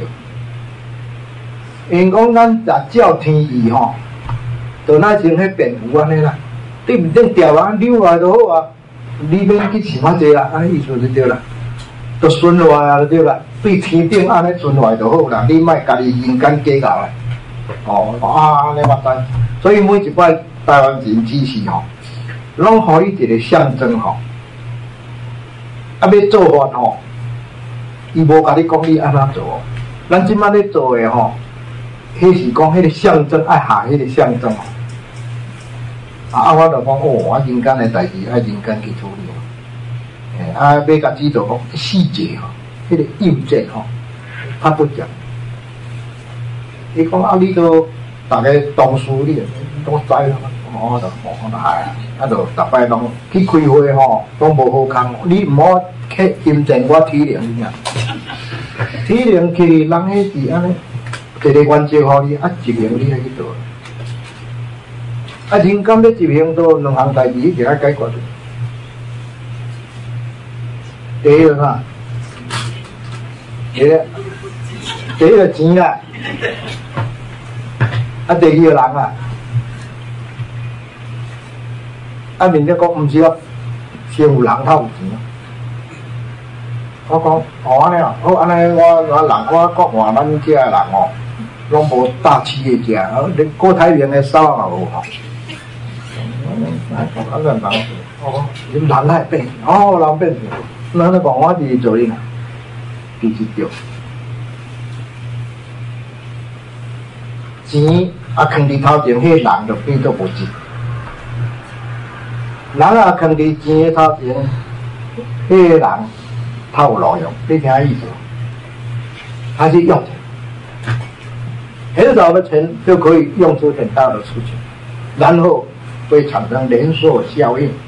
因讲咱若照天意吼，就那像迄蝙蝠安尼啦，你毋顶调啊，溜来就好啊，你免去想遐济啦，安尼意思就对啦，就顺落来就对啦，对天顶安尼顺落来就好啦，你莫家己人间计较啦。安尼我知，所以每一摆台湾人支持吼，拢互伊一个象征吼，要做法吼，伊无甲你讲你安怎做，咱即摆咧做诶吼。迄是讲迄个象征，爱下迄个象征我就讲我人间的代志爱人间去处理要甲指导讲细节迄个幼稚较不讲。伊讲你都大家同事你都知啦，我就系就逐摆拢去开会拢无好空，你毋好去印证我体谅你啊，体谅去人迄是安尼。一个原则互你，执行你来去做。人间咧执行做2项代志，一定要解决。第一个啥？第一个钱啦，第二个人啊。面咧讲毋是咯，先有人才有钱。我讲安尼啊，好安尼我人我国外咱遮个人拢无大企业家，连郭台铭的手也无吼。人来变，人变，咱咧讲我是做你，其实对。钱放伫头前，迄人就变做无钱；人放伫钱头前，迄人较有路用。你听意思？他是用钱。很少的钱就可以用出很大的出去，然后会产生连锁效应。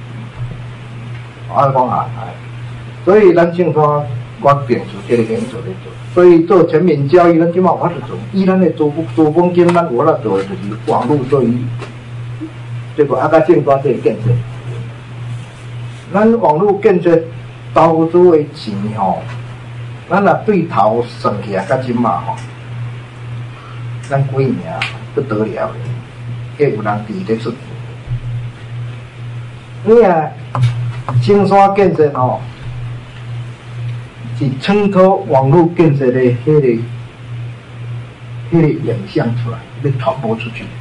所以咱圣山我秉持这个原则来做，所以做全民教育，咱即马有法度做。以咱的资本金，咱有法度做的就是网络教育，这个甲圣山这个建设。咱网络建设投资的钱咱若对头算起来，甲即马咱几年不得了，迄有人伫咧出。你圣山建设是衬托网络建设的迄个影像出来，要传播出去。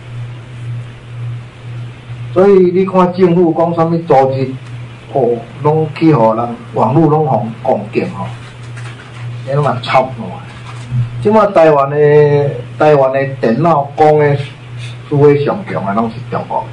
所以你看政府讲啥物组织，拢去互人网络拢互攻击你拢嘛操弄。即马台湾的电脑讲的数位上强的拢是中国，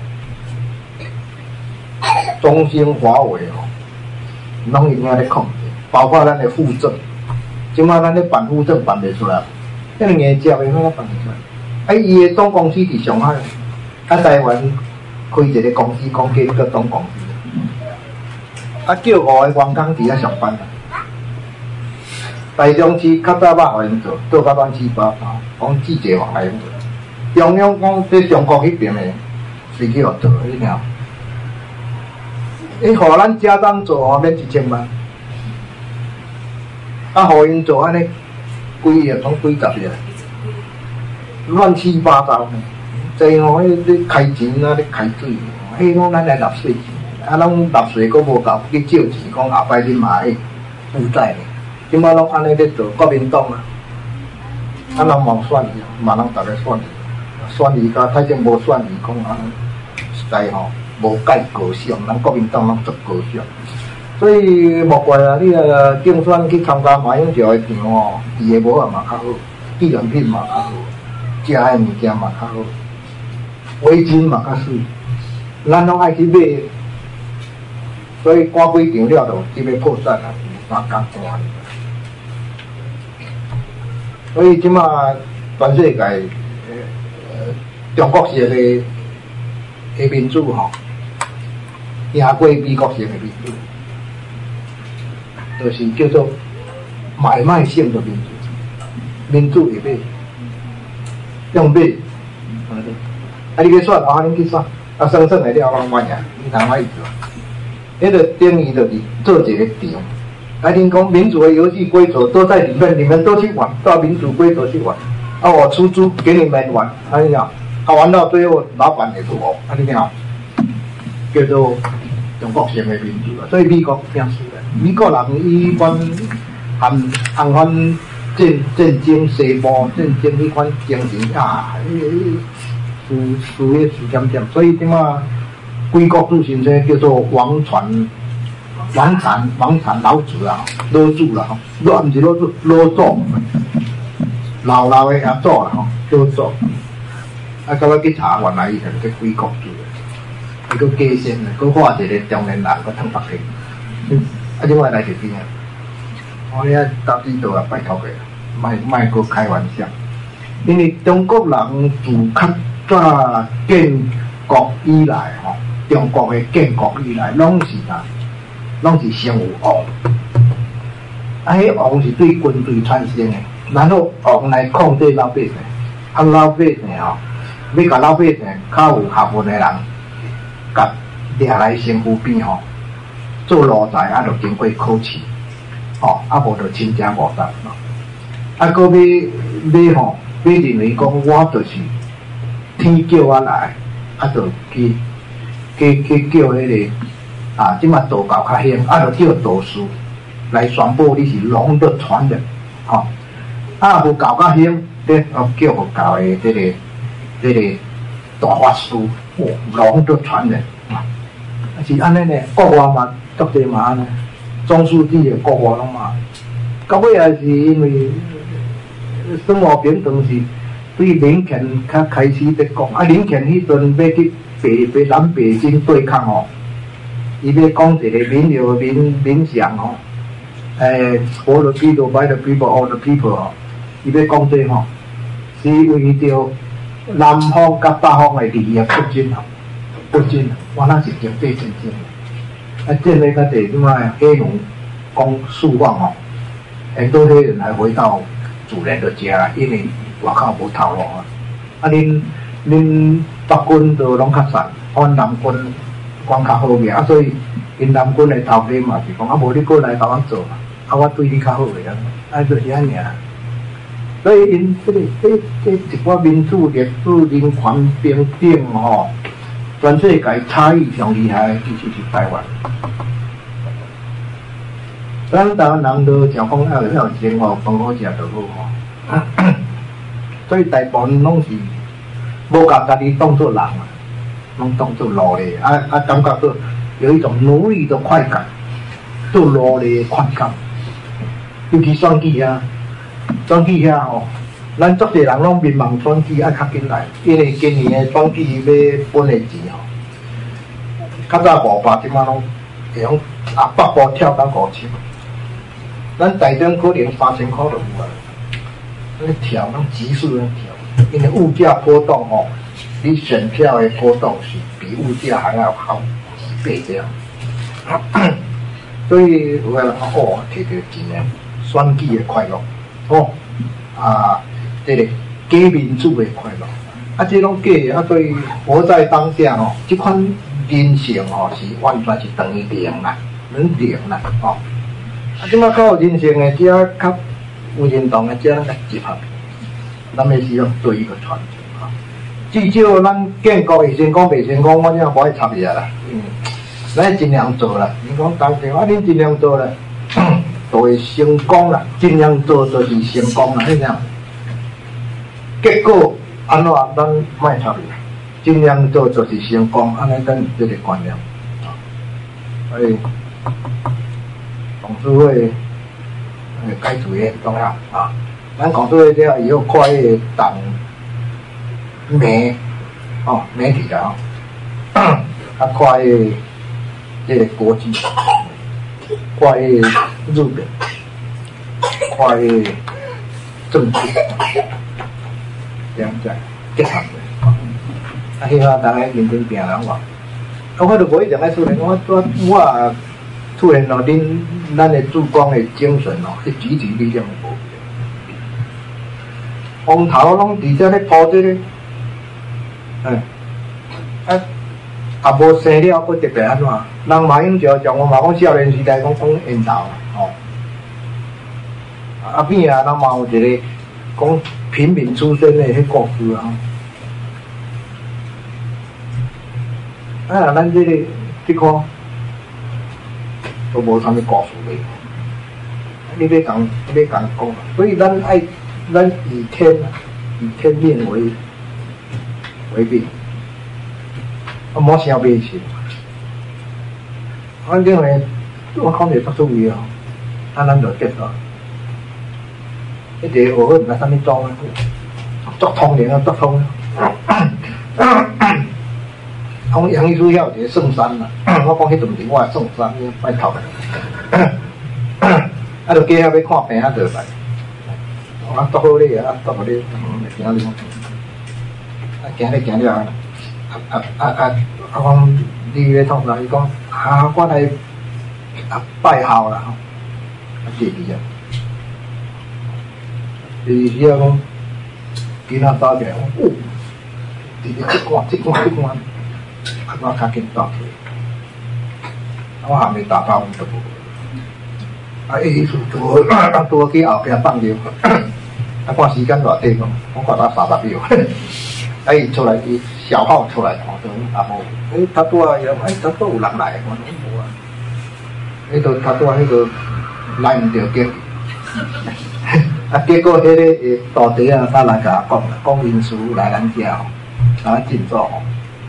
中兴、华为拢已经咧控制，包括咱的户政。即马咱咧办户政办袂出来，迄个硬接的咱办袂出来。伊的总公司伫上海，台湾开一个公司，讲叫总公司，叫5个员工伫遐上班。台中市较早捌互因做，做甲乱七八糟，讲季节往来用。中央讲在中国迄边的，是去互做，你听。互咱家长做免1000万， 啊，互因做安尼，规个拢几十个，乱七八糟呢。即吼，迄开钱啊，咧开水，迄拢咱来纳税钱，啊，拢纳税阁无够去借钱，讲后摆恁嘛会负债咧。即摆拢安尼咧做国民党啊，啊，人嘛选伊，嘛人逐个选伊，选伊甲太正无选伊，讲安尼实在吼无介高尚，咱国民党拢足高尚。所以莫怪啊，你竞选去参加马英九的场哦，伊的无啊嘛较好，纪念品嘛较好，食的物件嘛较好，围巾嘛较水，咱拢爱去买。所以赶几场了就即要破产啊，嘛艰难。所以即马全世界中国式的民主吼，赢过美国式的民主。就是叫做买卖性的民主，民主会买，用买，啊！你去选，啊，你去选，啊，算的了，拢我赢，你通我意思？迄个等于就是做一个场，啊，恁讲民主的游戏规则都在里面，你们都去玩，照民主规则去玩，啊，我出租给你们玩，啊，你讲，啊，玩到最后老板也是我，啊，你讲，叫做中国式的民主啊，所以美国赢输了。美国人伊款含款战争西部战争迄款精神啊，输点点，所以点啊，贵国主先生叫做王产老子啊，老主啦吼，老毋是老主，老祖，老的阿祖啦吼，老祖。啊，到尾去查，原来伊就是个贵国主，伊个加薪啊，佮画一个中年人佮烫白头。啊！即摆来就边啊！我遐搭地道啊，拜托个，莫阁开玩笑。因为中国人自较早建国以来吼，中国的建国以来，拢是先有王。啊，迄王是对军队产生的，然后王来控制老百姓。啊，老百姓吼，要甲老百姓较有学问的人，甲掠来身躯边吼。做奴才啊，就经过考试，吼，啊无就亲家无答，啊，搁要吼，要认为讲我就是天叫我来，啊，就去叫迄个啊，即马道教较兴，啊，就叫道士来宣布你是龙的传人，吼，啊，佛教较兴，咧叫佛教的这个大法师，龙的传人，啊，是安尼呢，国外嘛。足济嘛安尼，总书记的国外拢嘛，到尾也是因为生活平等是对林肯较开始在讲，啊林肯迄阵要去南北京对抗吼，伊要讲一个民有民享吼，for the people by the people all the people 吼，伊要讲这吼，是为着南方甲北方的利益不均衡，我那是经济战争。啊，建立较济即卖黑龙讲树旺吼，很多黑人还回到主人的家，因为外口无头路啊。啊，恁北军就拢较散，阮南军讲较好个啊，所以因南军的头家嘛是讲啊，无你过来甲我做，啊，我对你较好个啊，就是安尼啊。所以因这一寡民主、历史、人权、平等吼。全世界差异上厉害，其实是台湾。咱台湾人都讲讲要有生活饭好食就好吼，所以大部分拢是无把家己当作人啊，拢当作奴隶啊，感觉到有一种奴隶的快感，做奴隶的快感。尤其选举啊，吼。咱足侪人拢民望选举爱较紧来，因为今年的选举要分的钱吼，较早500，即马拢会用北部跳到5000，咱台中可能3000块就有啊，那跳拢急速的跳，因为物价波动吼，你选票的波动是比物价还要好几倍这样，所以有个人哦，摕到钱啊，选举的快乐哦啊。这个假民主的快乐，啊，这拢假的啊，所以活在当下吼，这款人性吼是完全是等于零啦，吼， 即马较有人性的，只较有认同的，只咱甲集合，咱的希望做一个传承啊。至少咱建国会成功袂成功，我怎无爱插伊啊啦。咱尽量做啦，你讲当时啊，恁尽量做啦，就会成功啦。尽量做就是成功啦，迄样。结果安怎咱莫插伊，尽量做就是成功，安尼咱有这个观念啊。所以董事会改组也很重要啊。咱董事会这样以后跨越党媒媒体的啊，跨越这个国际，跨越日本，跨越政治，这样在结合的。希望大家认真拼人话，我就无一定爱出来，我出现咯，咱的主公的精神哦，去支持力量无。风头拢伫遮咧铺这个，啊无生了，佫特别安怎？人马英九讲我嘛讲少年时代讲烟头哦，啊边啊，咱嘛有一个讲平民出身的迄故事啊。咱这个看都无啥物故事嘞，你要讲讲，所以咱以天命为命，莫想变形。我认为我讲袂足注意哦，咱就结束。一个学好唔知啥物装啊，作通灵啊，作通。讲杨医师遐有一个圣山啦，我讲迄阵时我圣山拜头，啊，就计遐要看病啊，就来，啊，多好咧啊，多好咧，行咧，啊，行咧啊，我讲你咧创啥？伊讲啊，我来拜孝啦，啊，谢你啊，伊时啊讲，囡仔走起来，哦，这关。我较紧倒去，我还没打包都无。啊，意思多去后壁放尿，啊，看时间偌短我看他30秒。啊，伊出来，伊小号出来，就啊无，他拄啊，他都有人来，我讲无啊。他拄啊，来唔着结。啊，结果迄个大弟啊，他来甲我讲因事来咱遮哦，啊，真早哦。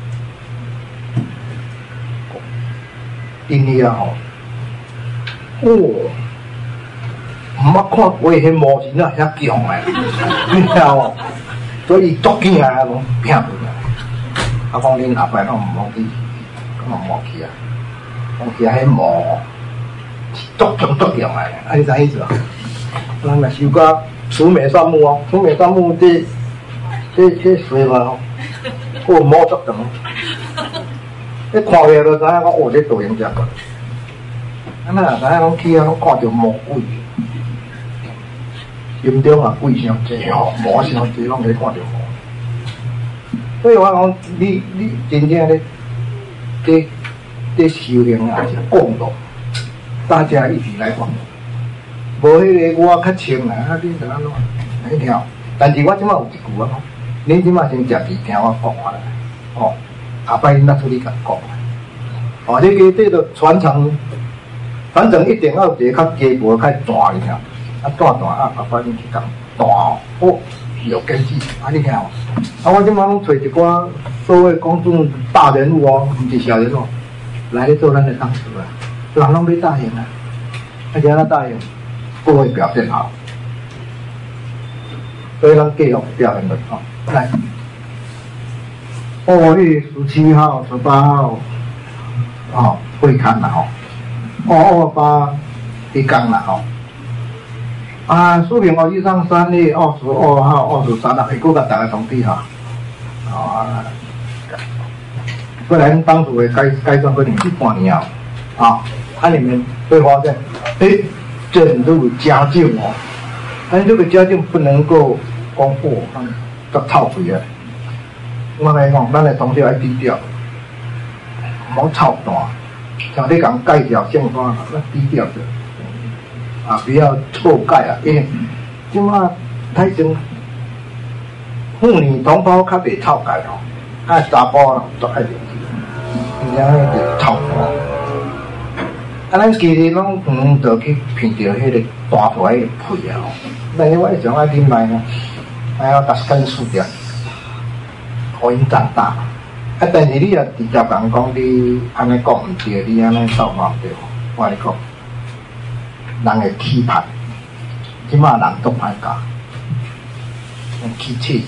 因伊啊吼，毋捌看过迄模型啊，遐强诶，你知无？所以足惊啊，拢拼过来。啊，讲恁后摆拢毋忘去，讲毋忘去啊，讲去啊，迄模足强诶，啊，你知意思啊？咱若修甲慈眉善目哦，慈眉善目这水嘛吼，个模足长。你看起来就知影讲，哦，这导演只个。啊，咱知影讲去啊，拢看着魔鬼，心中啊鬼伤济吼，魔伤济，拢可以看着魔。所以我讲，你真正咧，修行啊是共同，大家一起来共同。无迄个我较清啦，啊，你就安怎？你听，但是我即摆有一句啊，恁即摆先家己听我讲啊，哦。下摆恁出去甲讲，哦，这个传承一定要有一个较基本、较大的听，啊大啊，下摆恁去讲大哦，有根基，啊你听哦，啊我即摆拢找一寡所谓公众大人物哦，毋是小人物，来咧做咱的当事啊，人拢要答应啊，而且咱答应，不会表现好，所以咱继续表现落哦，来。2月17号、18号，会刊啦吼，228一讲啦吼，啊，书评以上3月22号、23号，会搁甲大家通知哈，啊，不然当初的改算可能是半年啊，你们会发现，整路家境哦，但这个家境不能够公布，都臭屁啊。我来讲，咱的同学爱低调，莫操蛋。像你讲介绍姓啥，咱低调着。 不要错盖啊，因为即马太生妇女同胞较袂臭盖哦，查甫咯都爱着，伊安尼就臭哦。咱其实拢着去闻着迄个大出来的屁啊！但是我一种爱啉奶呢，还要打根输掉，互因长大。但是你若直接讲你安尼讲毋对，你安尼做嘛毋对，我跟你讲，人会欺骗，即马人都歹教，去气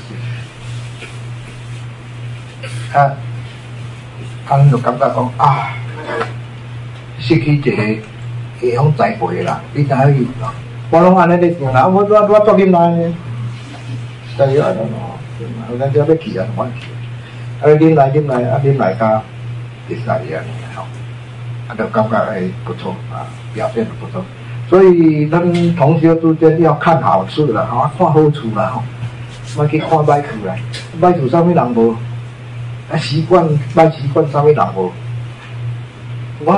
死。咱就感觉讲失去一个会晓栽培的人，你知影意思无？我拢安尼咧想啦，我做囡仔，但是安尼咯，咱只要去啊，我去。啉来甲比赛一样吼，就感觉不错表现得不错。所以咱同学之间要看好处啦，看好处啦吼，莫去看歹处啦。歹处啥物人无？习惯歹习惯啥物人无？我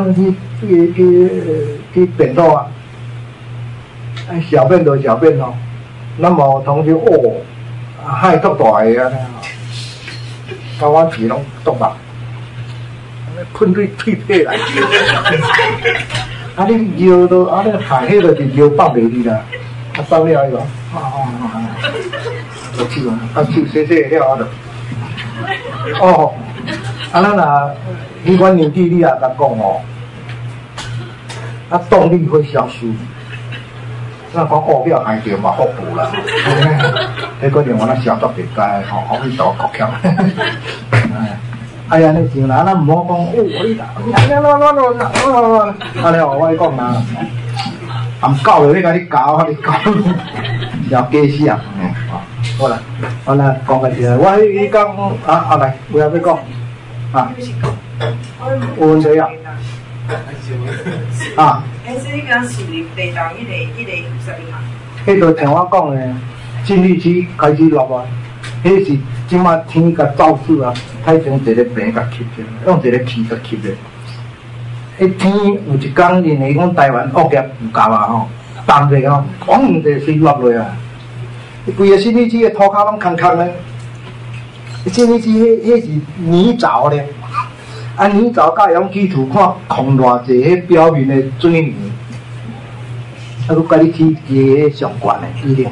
去便所啊，小便就小便咯。那么同学害足大个安尼。甲我鼻拢毒目，喷对屁来。你尿都你排迄个就尿放袂去啦，放了迄个，就手手洗洗了就。咱若迄款年纪你也甲讲动力会消失。那讲不要害着嘛，福报啦。迄个另外咱小作别解，好去做国强。哎呀，你想啦，咱唔好讲你啦，安尼我跟你讲啦，含狗就咧甲你教，你要假死啊！好啦，我来讲个事，我迄讲来，有啥要讲有问题啊？ 是你讲树林地动迄个什么？ 迄就像我讲的，进入期开始落啊，迄是即马天甲造势啊，太成一个病甲吸着，用一个气甲吸着。迄天有一天，因为讲台湾恶业有够啊吼，重者吼，狂者水落落啊，规个新日期的涂骹拢空空的，新日期迄是泥沼咧。泥沼甲用基础看空偌济，迄表面的水泥，佮甲你去迄上悬的101。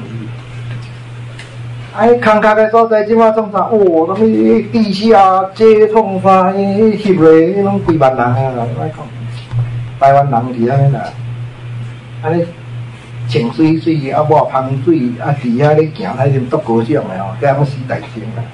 空壳的所在，即马创啥？什么地下街创啥？翕落迄拢几万人啊！我讲，台湾人是安尼啦，安尼清水水，抹香水，伫遐咧行，还是足高尚的吼，这样时代性啦。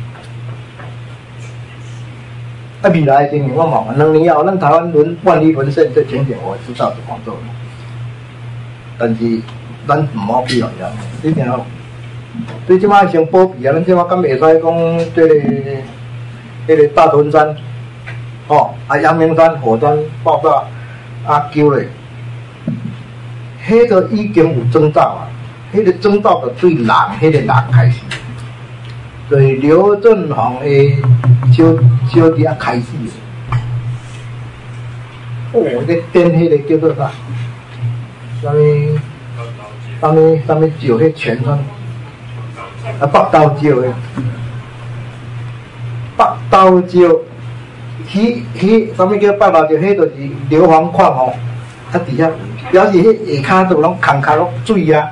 未来的经营我忙，2年后，咱台湾万里沦陷这前景，我知道怎么做。但是咱唔好避讳啊，一定要。对即摆先保庇啊，咱即摆敢袂使讲这个大屯山，阳明山火山爆炸救咧，迄个已经有征兆啊，迄个征兆就对人，迄个人开始，对刘振宏的。小弟啊开始，咧点迄个叫做啥？啥物石？迄全川北斗石的北斗石，啥物叫北斗石？迄就是硫磺矿吼，底下表示迄下骹都拢空壳拢水啊。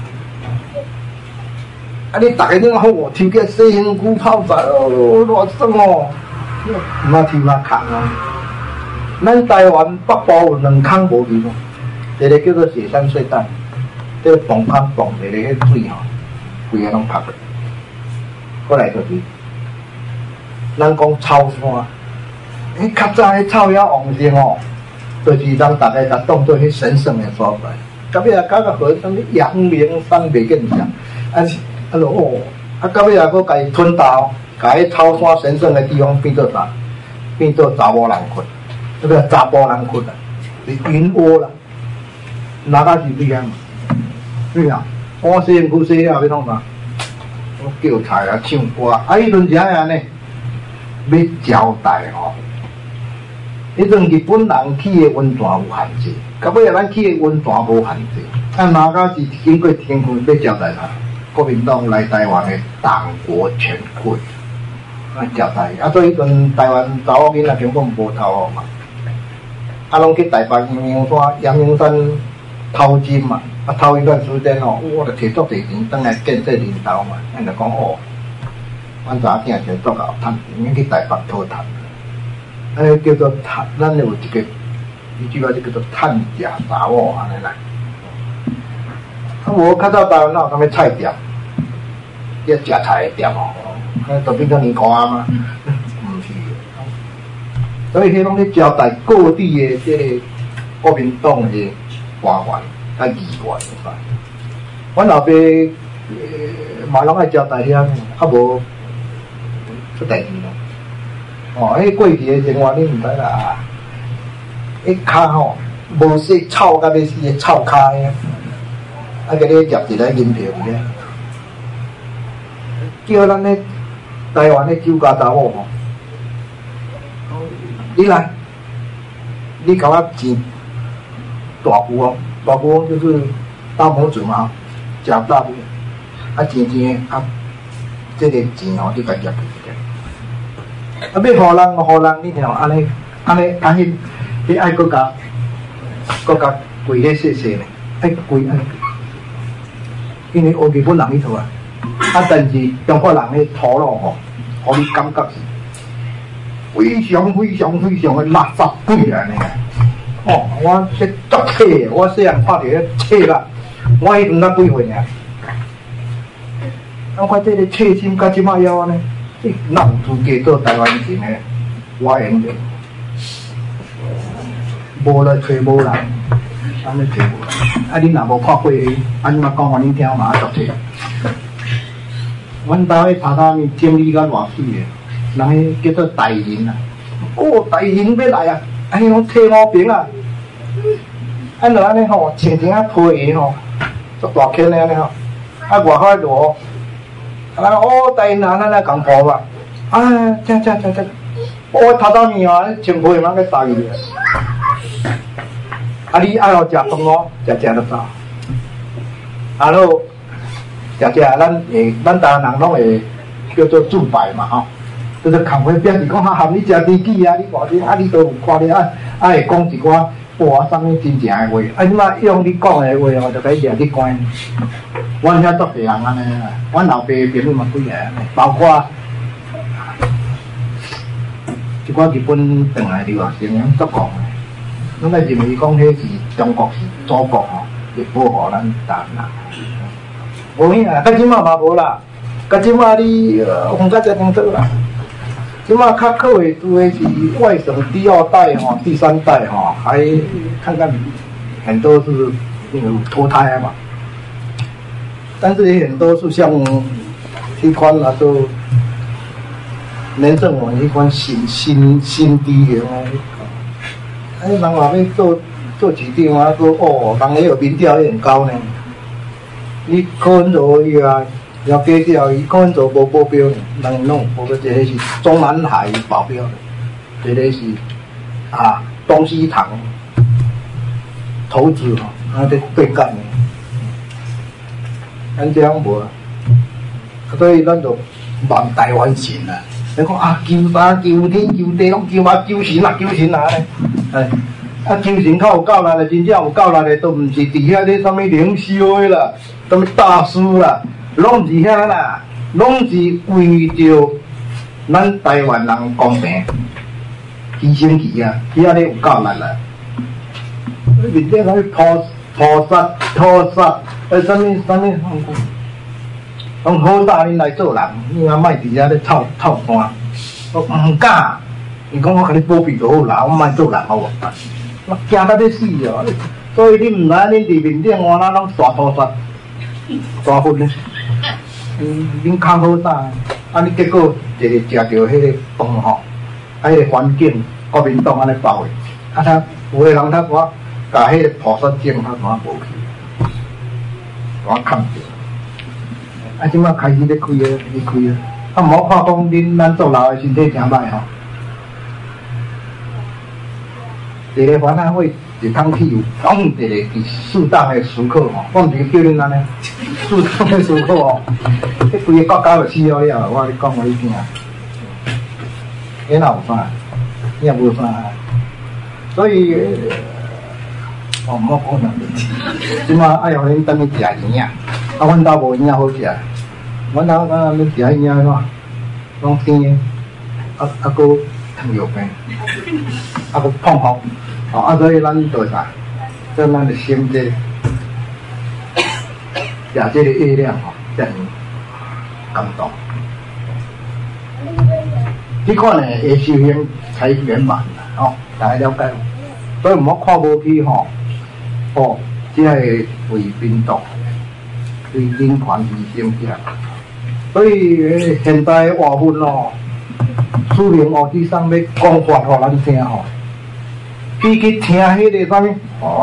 你大家拢好抽个洗身躯泡澡偌爽哦！毋抽那空啊！咱台湾北部有2空无去咯，一个叫做雪山隧道，这个洞空洞一个迄水吼，规个拢拍过。过来就是咱讲草山，较早迄草野王星哦，就是咱大家甲当做迄神圣的所在。到尾啊，搞个和什么阳明山袂见啥，到尾啊，佫家吞刀，甲迄草山神圣的地方变做啥？变做查某人困，那个查甫人困啦，是云窝啦，哪个是这样？对啊，我洗身躯洗了要创啥？我叫菜啊，唱歌迄阵是安尼，要交代吼。迄阵日本人去的温泉有限制， 到尾咱去的温泉无限制，哪敢是经过天分要交代他？国民党来台湾的党国权贵，交代。所以阵台湾查某囡仔根本无头嘛，拢去台北阳明山偷金嘛，偷一段时间我就摕足侪钱转来建设领导嘛，咱就讲阮查囝就足够趁钱，免去台北讨趁。叫做趁，咱有一个。一句话就叫做趁食查某安尼啦。我较早台湾哪有啥物菜店，要食菜的店都变成年糕啊嘛，毋是。所以迄拢咧交代各地的这个国民党的官员、甲议员，阮老爸嘛拢爱交代遐，无出代志咯。迄过去的生活你毋知啦。迄骹无洗臭到要死的臭骹甲你夹一个银票咧，叫咱咧台湾的酒家查某你来，你甲我钱大富翁，大富翁就是大拇指嘛，食大富钱这个钱你甲夹起来，要互人，你听安尼。你爱搁甲跪咧谢谢咧，爱跪，因为学日本人迄套但是中国人咧吐露互你感觉是非常非常非常的垃圾鬼安尼我这足气，我细汉看到迄气啦，我迄阵才几岁尔，看这个气心甲即摆要安尼，哪有资格做台湾人的外援者？无来找无人，安尼找无人。你若无看过，安怎讲互恁听嘛？足济。阮兜迄榻榻米整理甲偌水诶，人迄叫做大人啊。大人要来啊！迄种贴五边啊，就安尼穿一啊皮鞋足大圈诶安尼外口落，大人啊，咱来共抱吧。这，榻榻米穿皮嘛，给搭去。你爱好食饭食就走。食，咱台湾人拢会叫做祝拜嘛就是空话表示讲含你食天气你看你你都有看咧会讲一寡啥物真正的话，即摆用你讲的话就甲伊掠去关。阮遐足侪人安尼阮老爸的朋友嘛几个安尼，包括一寡日本转来留学生足讲。咱来认为讲，迄是中国是祖国会保护咱台湾人。无影啊，到即马嘛无啦。到即马你风格才清楚啦。即马较可会做的是外省第二代第三代还看看很多是脱胎嘛。但是也很多是像迄款都连胜文迄款新低的人话要做市长人迄个民调也很高呢。你柯文哲伊要介绍，柯文哲无保镖呢，人拢保镖，一个是中南海保镖，一个是东西堂投资在对干的，咱这样无所以咱就望台湾神啊！你讲求山求天求地，拢求求神咧。求神较有够力的，真正有够力的，都毋是伫遐咧啥物灵修的啦，啥物大师啦，拢是遐啦，拢是为着咱台湾人公平牺牲去遐咧有够力啦。面顶那菩萨，啥物，讲好大恁来做人，你莫伫遐咧臭干，我毋敢。伊讲我甲你保庇就好啦，我莫做人好无？我惊到要死哦！所以你毋知恁伫面顶换哪拢大菩萨、大佛咧，恁较好大，你结果一个食着迄个饭迄个环境，国民党安尼包的，有个人我甲迄个菩萨证无去，我看着。即摆开始咧开毋好看讲咱做老的身体诚歹一个反而会一桶汽油，放一个适当的时刻吼，我毋是叫恁安尼，适当的时刻吼，迄规个国家就死了了，我跟你讲我你听，你哪有啥？你也无啥，所以毋好讲人，即马爱互恁等去食圆啊，阮兜无圆好食，阮兜咱食圆怎，拢甜，搁糖油饼，搁碰风。所以咱做啥？做咱的心这食这个热量吼，才能感动。这款呢，会修行才圆满啦，吼，大家了解。所以唔好看无起吼，只系为民族、为人权牺牲者。所以现代话文咯，司令王之上要讲法互咱听吼。比去听迄个啥物，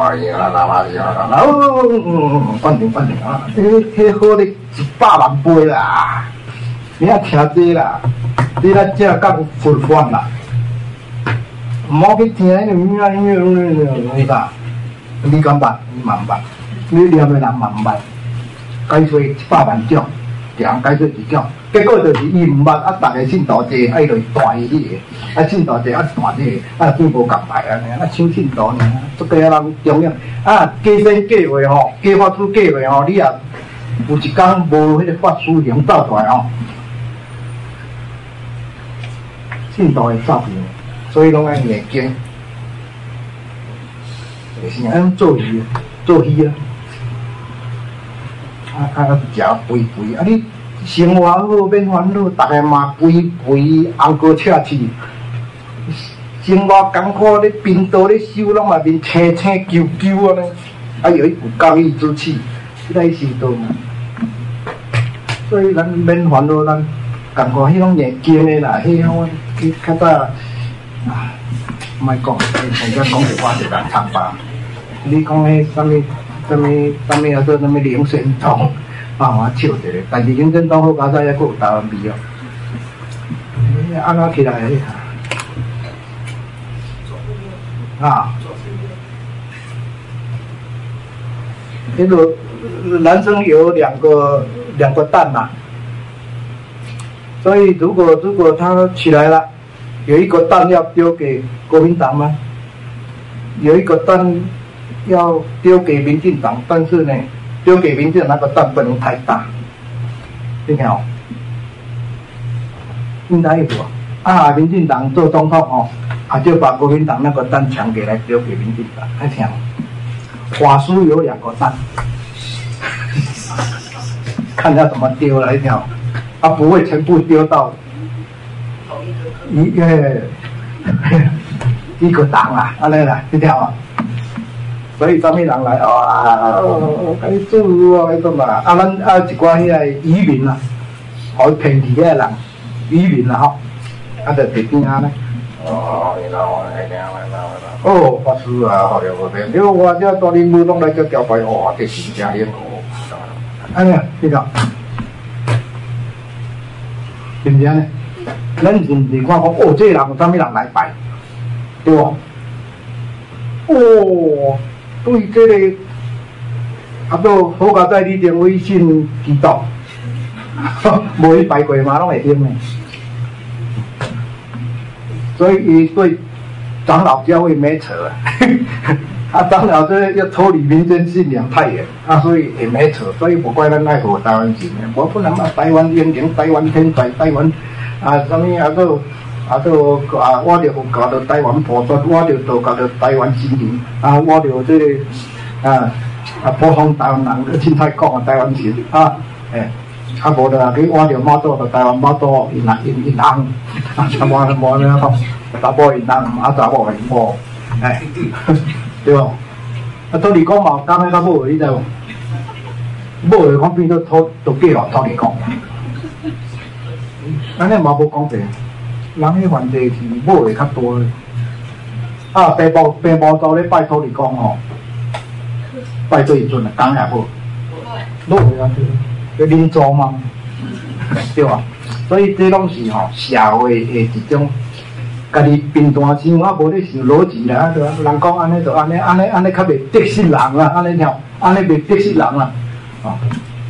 反正啊，迄好咧100万倍啦！你啊听这啦，你来这讲分翻啦，唔好去听迄个咩啥，你敢捌？你嘛毋捌，你念的人嘛毋捌，解说100万种，一人解说一种。结果就是伊毋捌，逐个信徒济，就大伊迄个，信徒济大这个，变无共牌安尼，抢信徒呢，这个人重要。假生假话吼，假法师假话吼，你也有一天无迄个法师灵走出来吼，信徒会走去，所以拢爱念经，就是安做鱼，做鱼啊，食肥肥啊你。生活好，免烦恼，逐个嘛肥肥，红高赤刺。生活艰苦，咧贫道咧修，拢嘛面青青揪揪安尼，有一股刚毅之气，来修道嘛。所以咱免烦恼，咱艰苦迄种念经的啦，迄种较早莫讲，现在讲实话就人参吧。你讲迄什么啊？做什么灵神通？我笑一个，但是认真当好加早还佫有台湾味哦。安怎起来啊？那个男生有两个蛋嘛，所以如果他起来了，有一个蛋要丢给国民党吗？有一个蛋要丢给民进党，但是呢？丢给民进党那个蛋不能太大，听见哦？应该有民进党做总统哦，就把国民党那个蛋抢给来丢给民进党，还听哦？法师有2个蛋，看他怎么丢了，一条，不会全部丢到一个党啊，安尼啦，一条啊。所以什么人来甲你做迄种嘛，咱一寡迄个渔民啊，互骗去迄个人，渔民啊吼，就伫边仔咧。法师啊，好了好了，因为我这大林母拢来这交牌，这真正厉害。安尼啊，这个，是毋是安尼？咱是毋是看讲这个人有啥物人来拜，对无？对这个都好佳在你定微信基督，无去拜过嘛，拢会听的。所以伊对长老教会没扯长老这要脱离民间信仰太远所以也没扯，所以不怪咱爱护台湾人，我不能把台湾英雄、台湾天才、台湾什么我就搞到台湾菩萨，我就搞到台湾神灵我就这个普通台湾人凊彩讲台湾神无就去我就马祖到台湾马祖因翁无安尼讲，查某因翁查某因某对无？土地公嘛讲迄较无，你知无？无就讲变做土地公，安尼嘛无公平。人迄犯罪是某的较多病无走咧拜土地公吼，拜做一阵啊，讲也无，老的要啉粥嘛，对吧？所以这拢是社会的一种家己平淡生活，啊无咧想逻辑啦，对吧？人讲安尼就安尼，安尼较袂得失人啊，安尼鸟，安尼袂得失人啊，啊。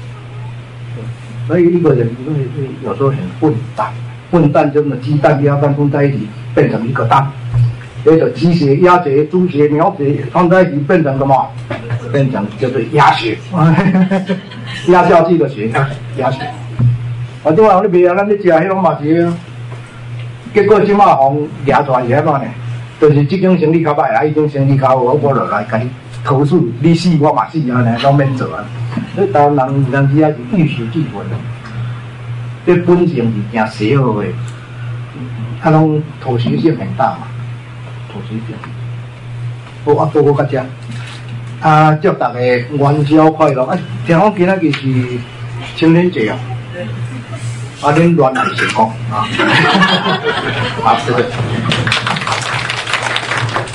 所以一个人有时候很笨蛋，笨蛋就是鸡蛋、鸭蛋混在一起变成一个蛋，或者鸡血、鸭血、猪血、牛血放在一起变成什么？变成就是鸭血，压下去的血，鸭血。啊，对啊，你袂啊，咱咧食迄种嘛是啊。结果即马互抓出来是安怎呢？就是即种生理较歹啦，迄种生理较好，我落来甲你投诉，你死我嘛死安尼，拢免做啊。所以台湾人只要是与时俱进，这本性是真邪恶的，啊，拢妥协性很大嘛，妥协性。好，啊，报告大家，啊，祝大家元宵快乐！啊，听讲今仔日是情人节啊，啊，恁恋爱成功啊，好，谢谢。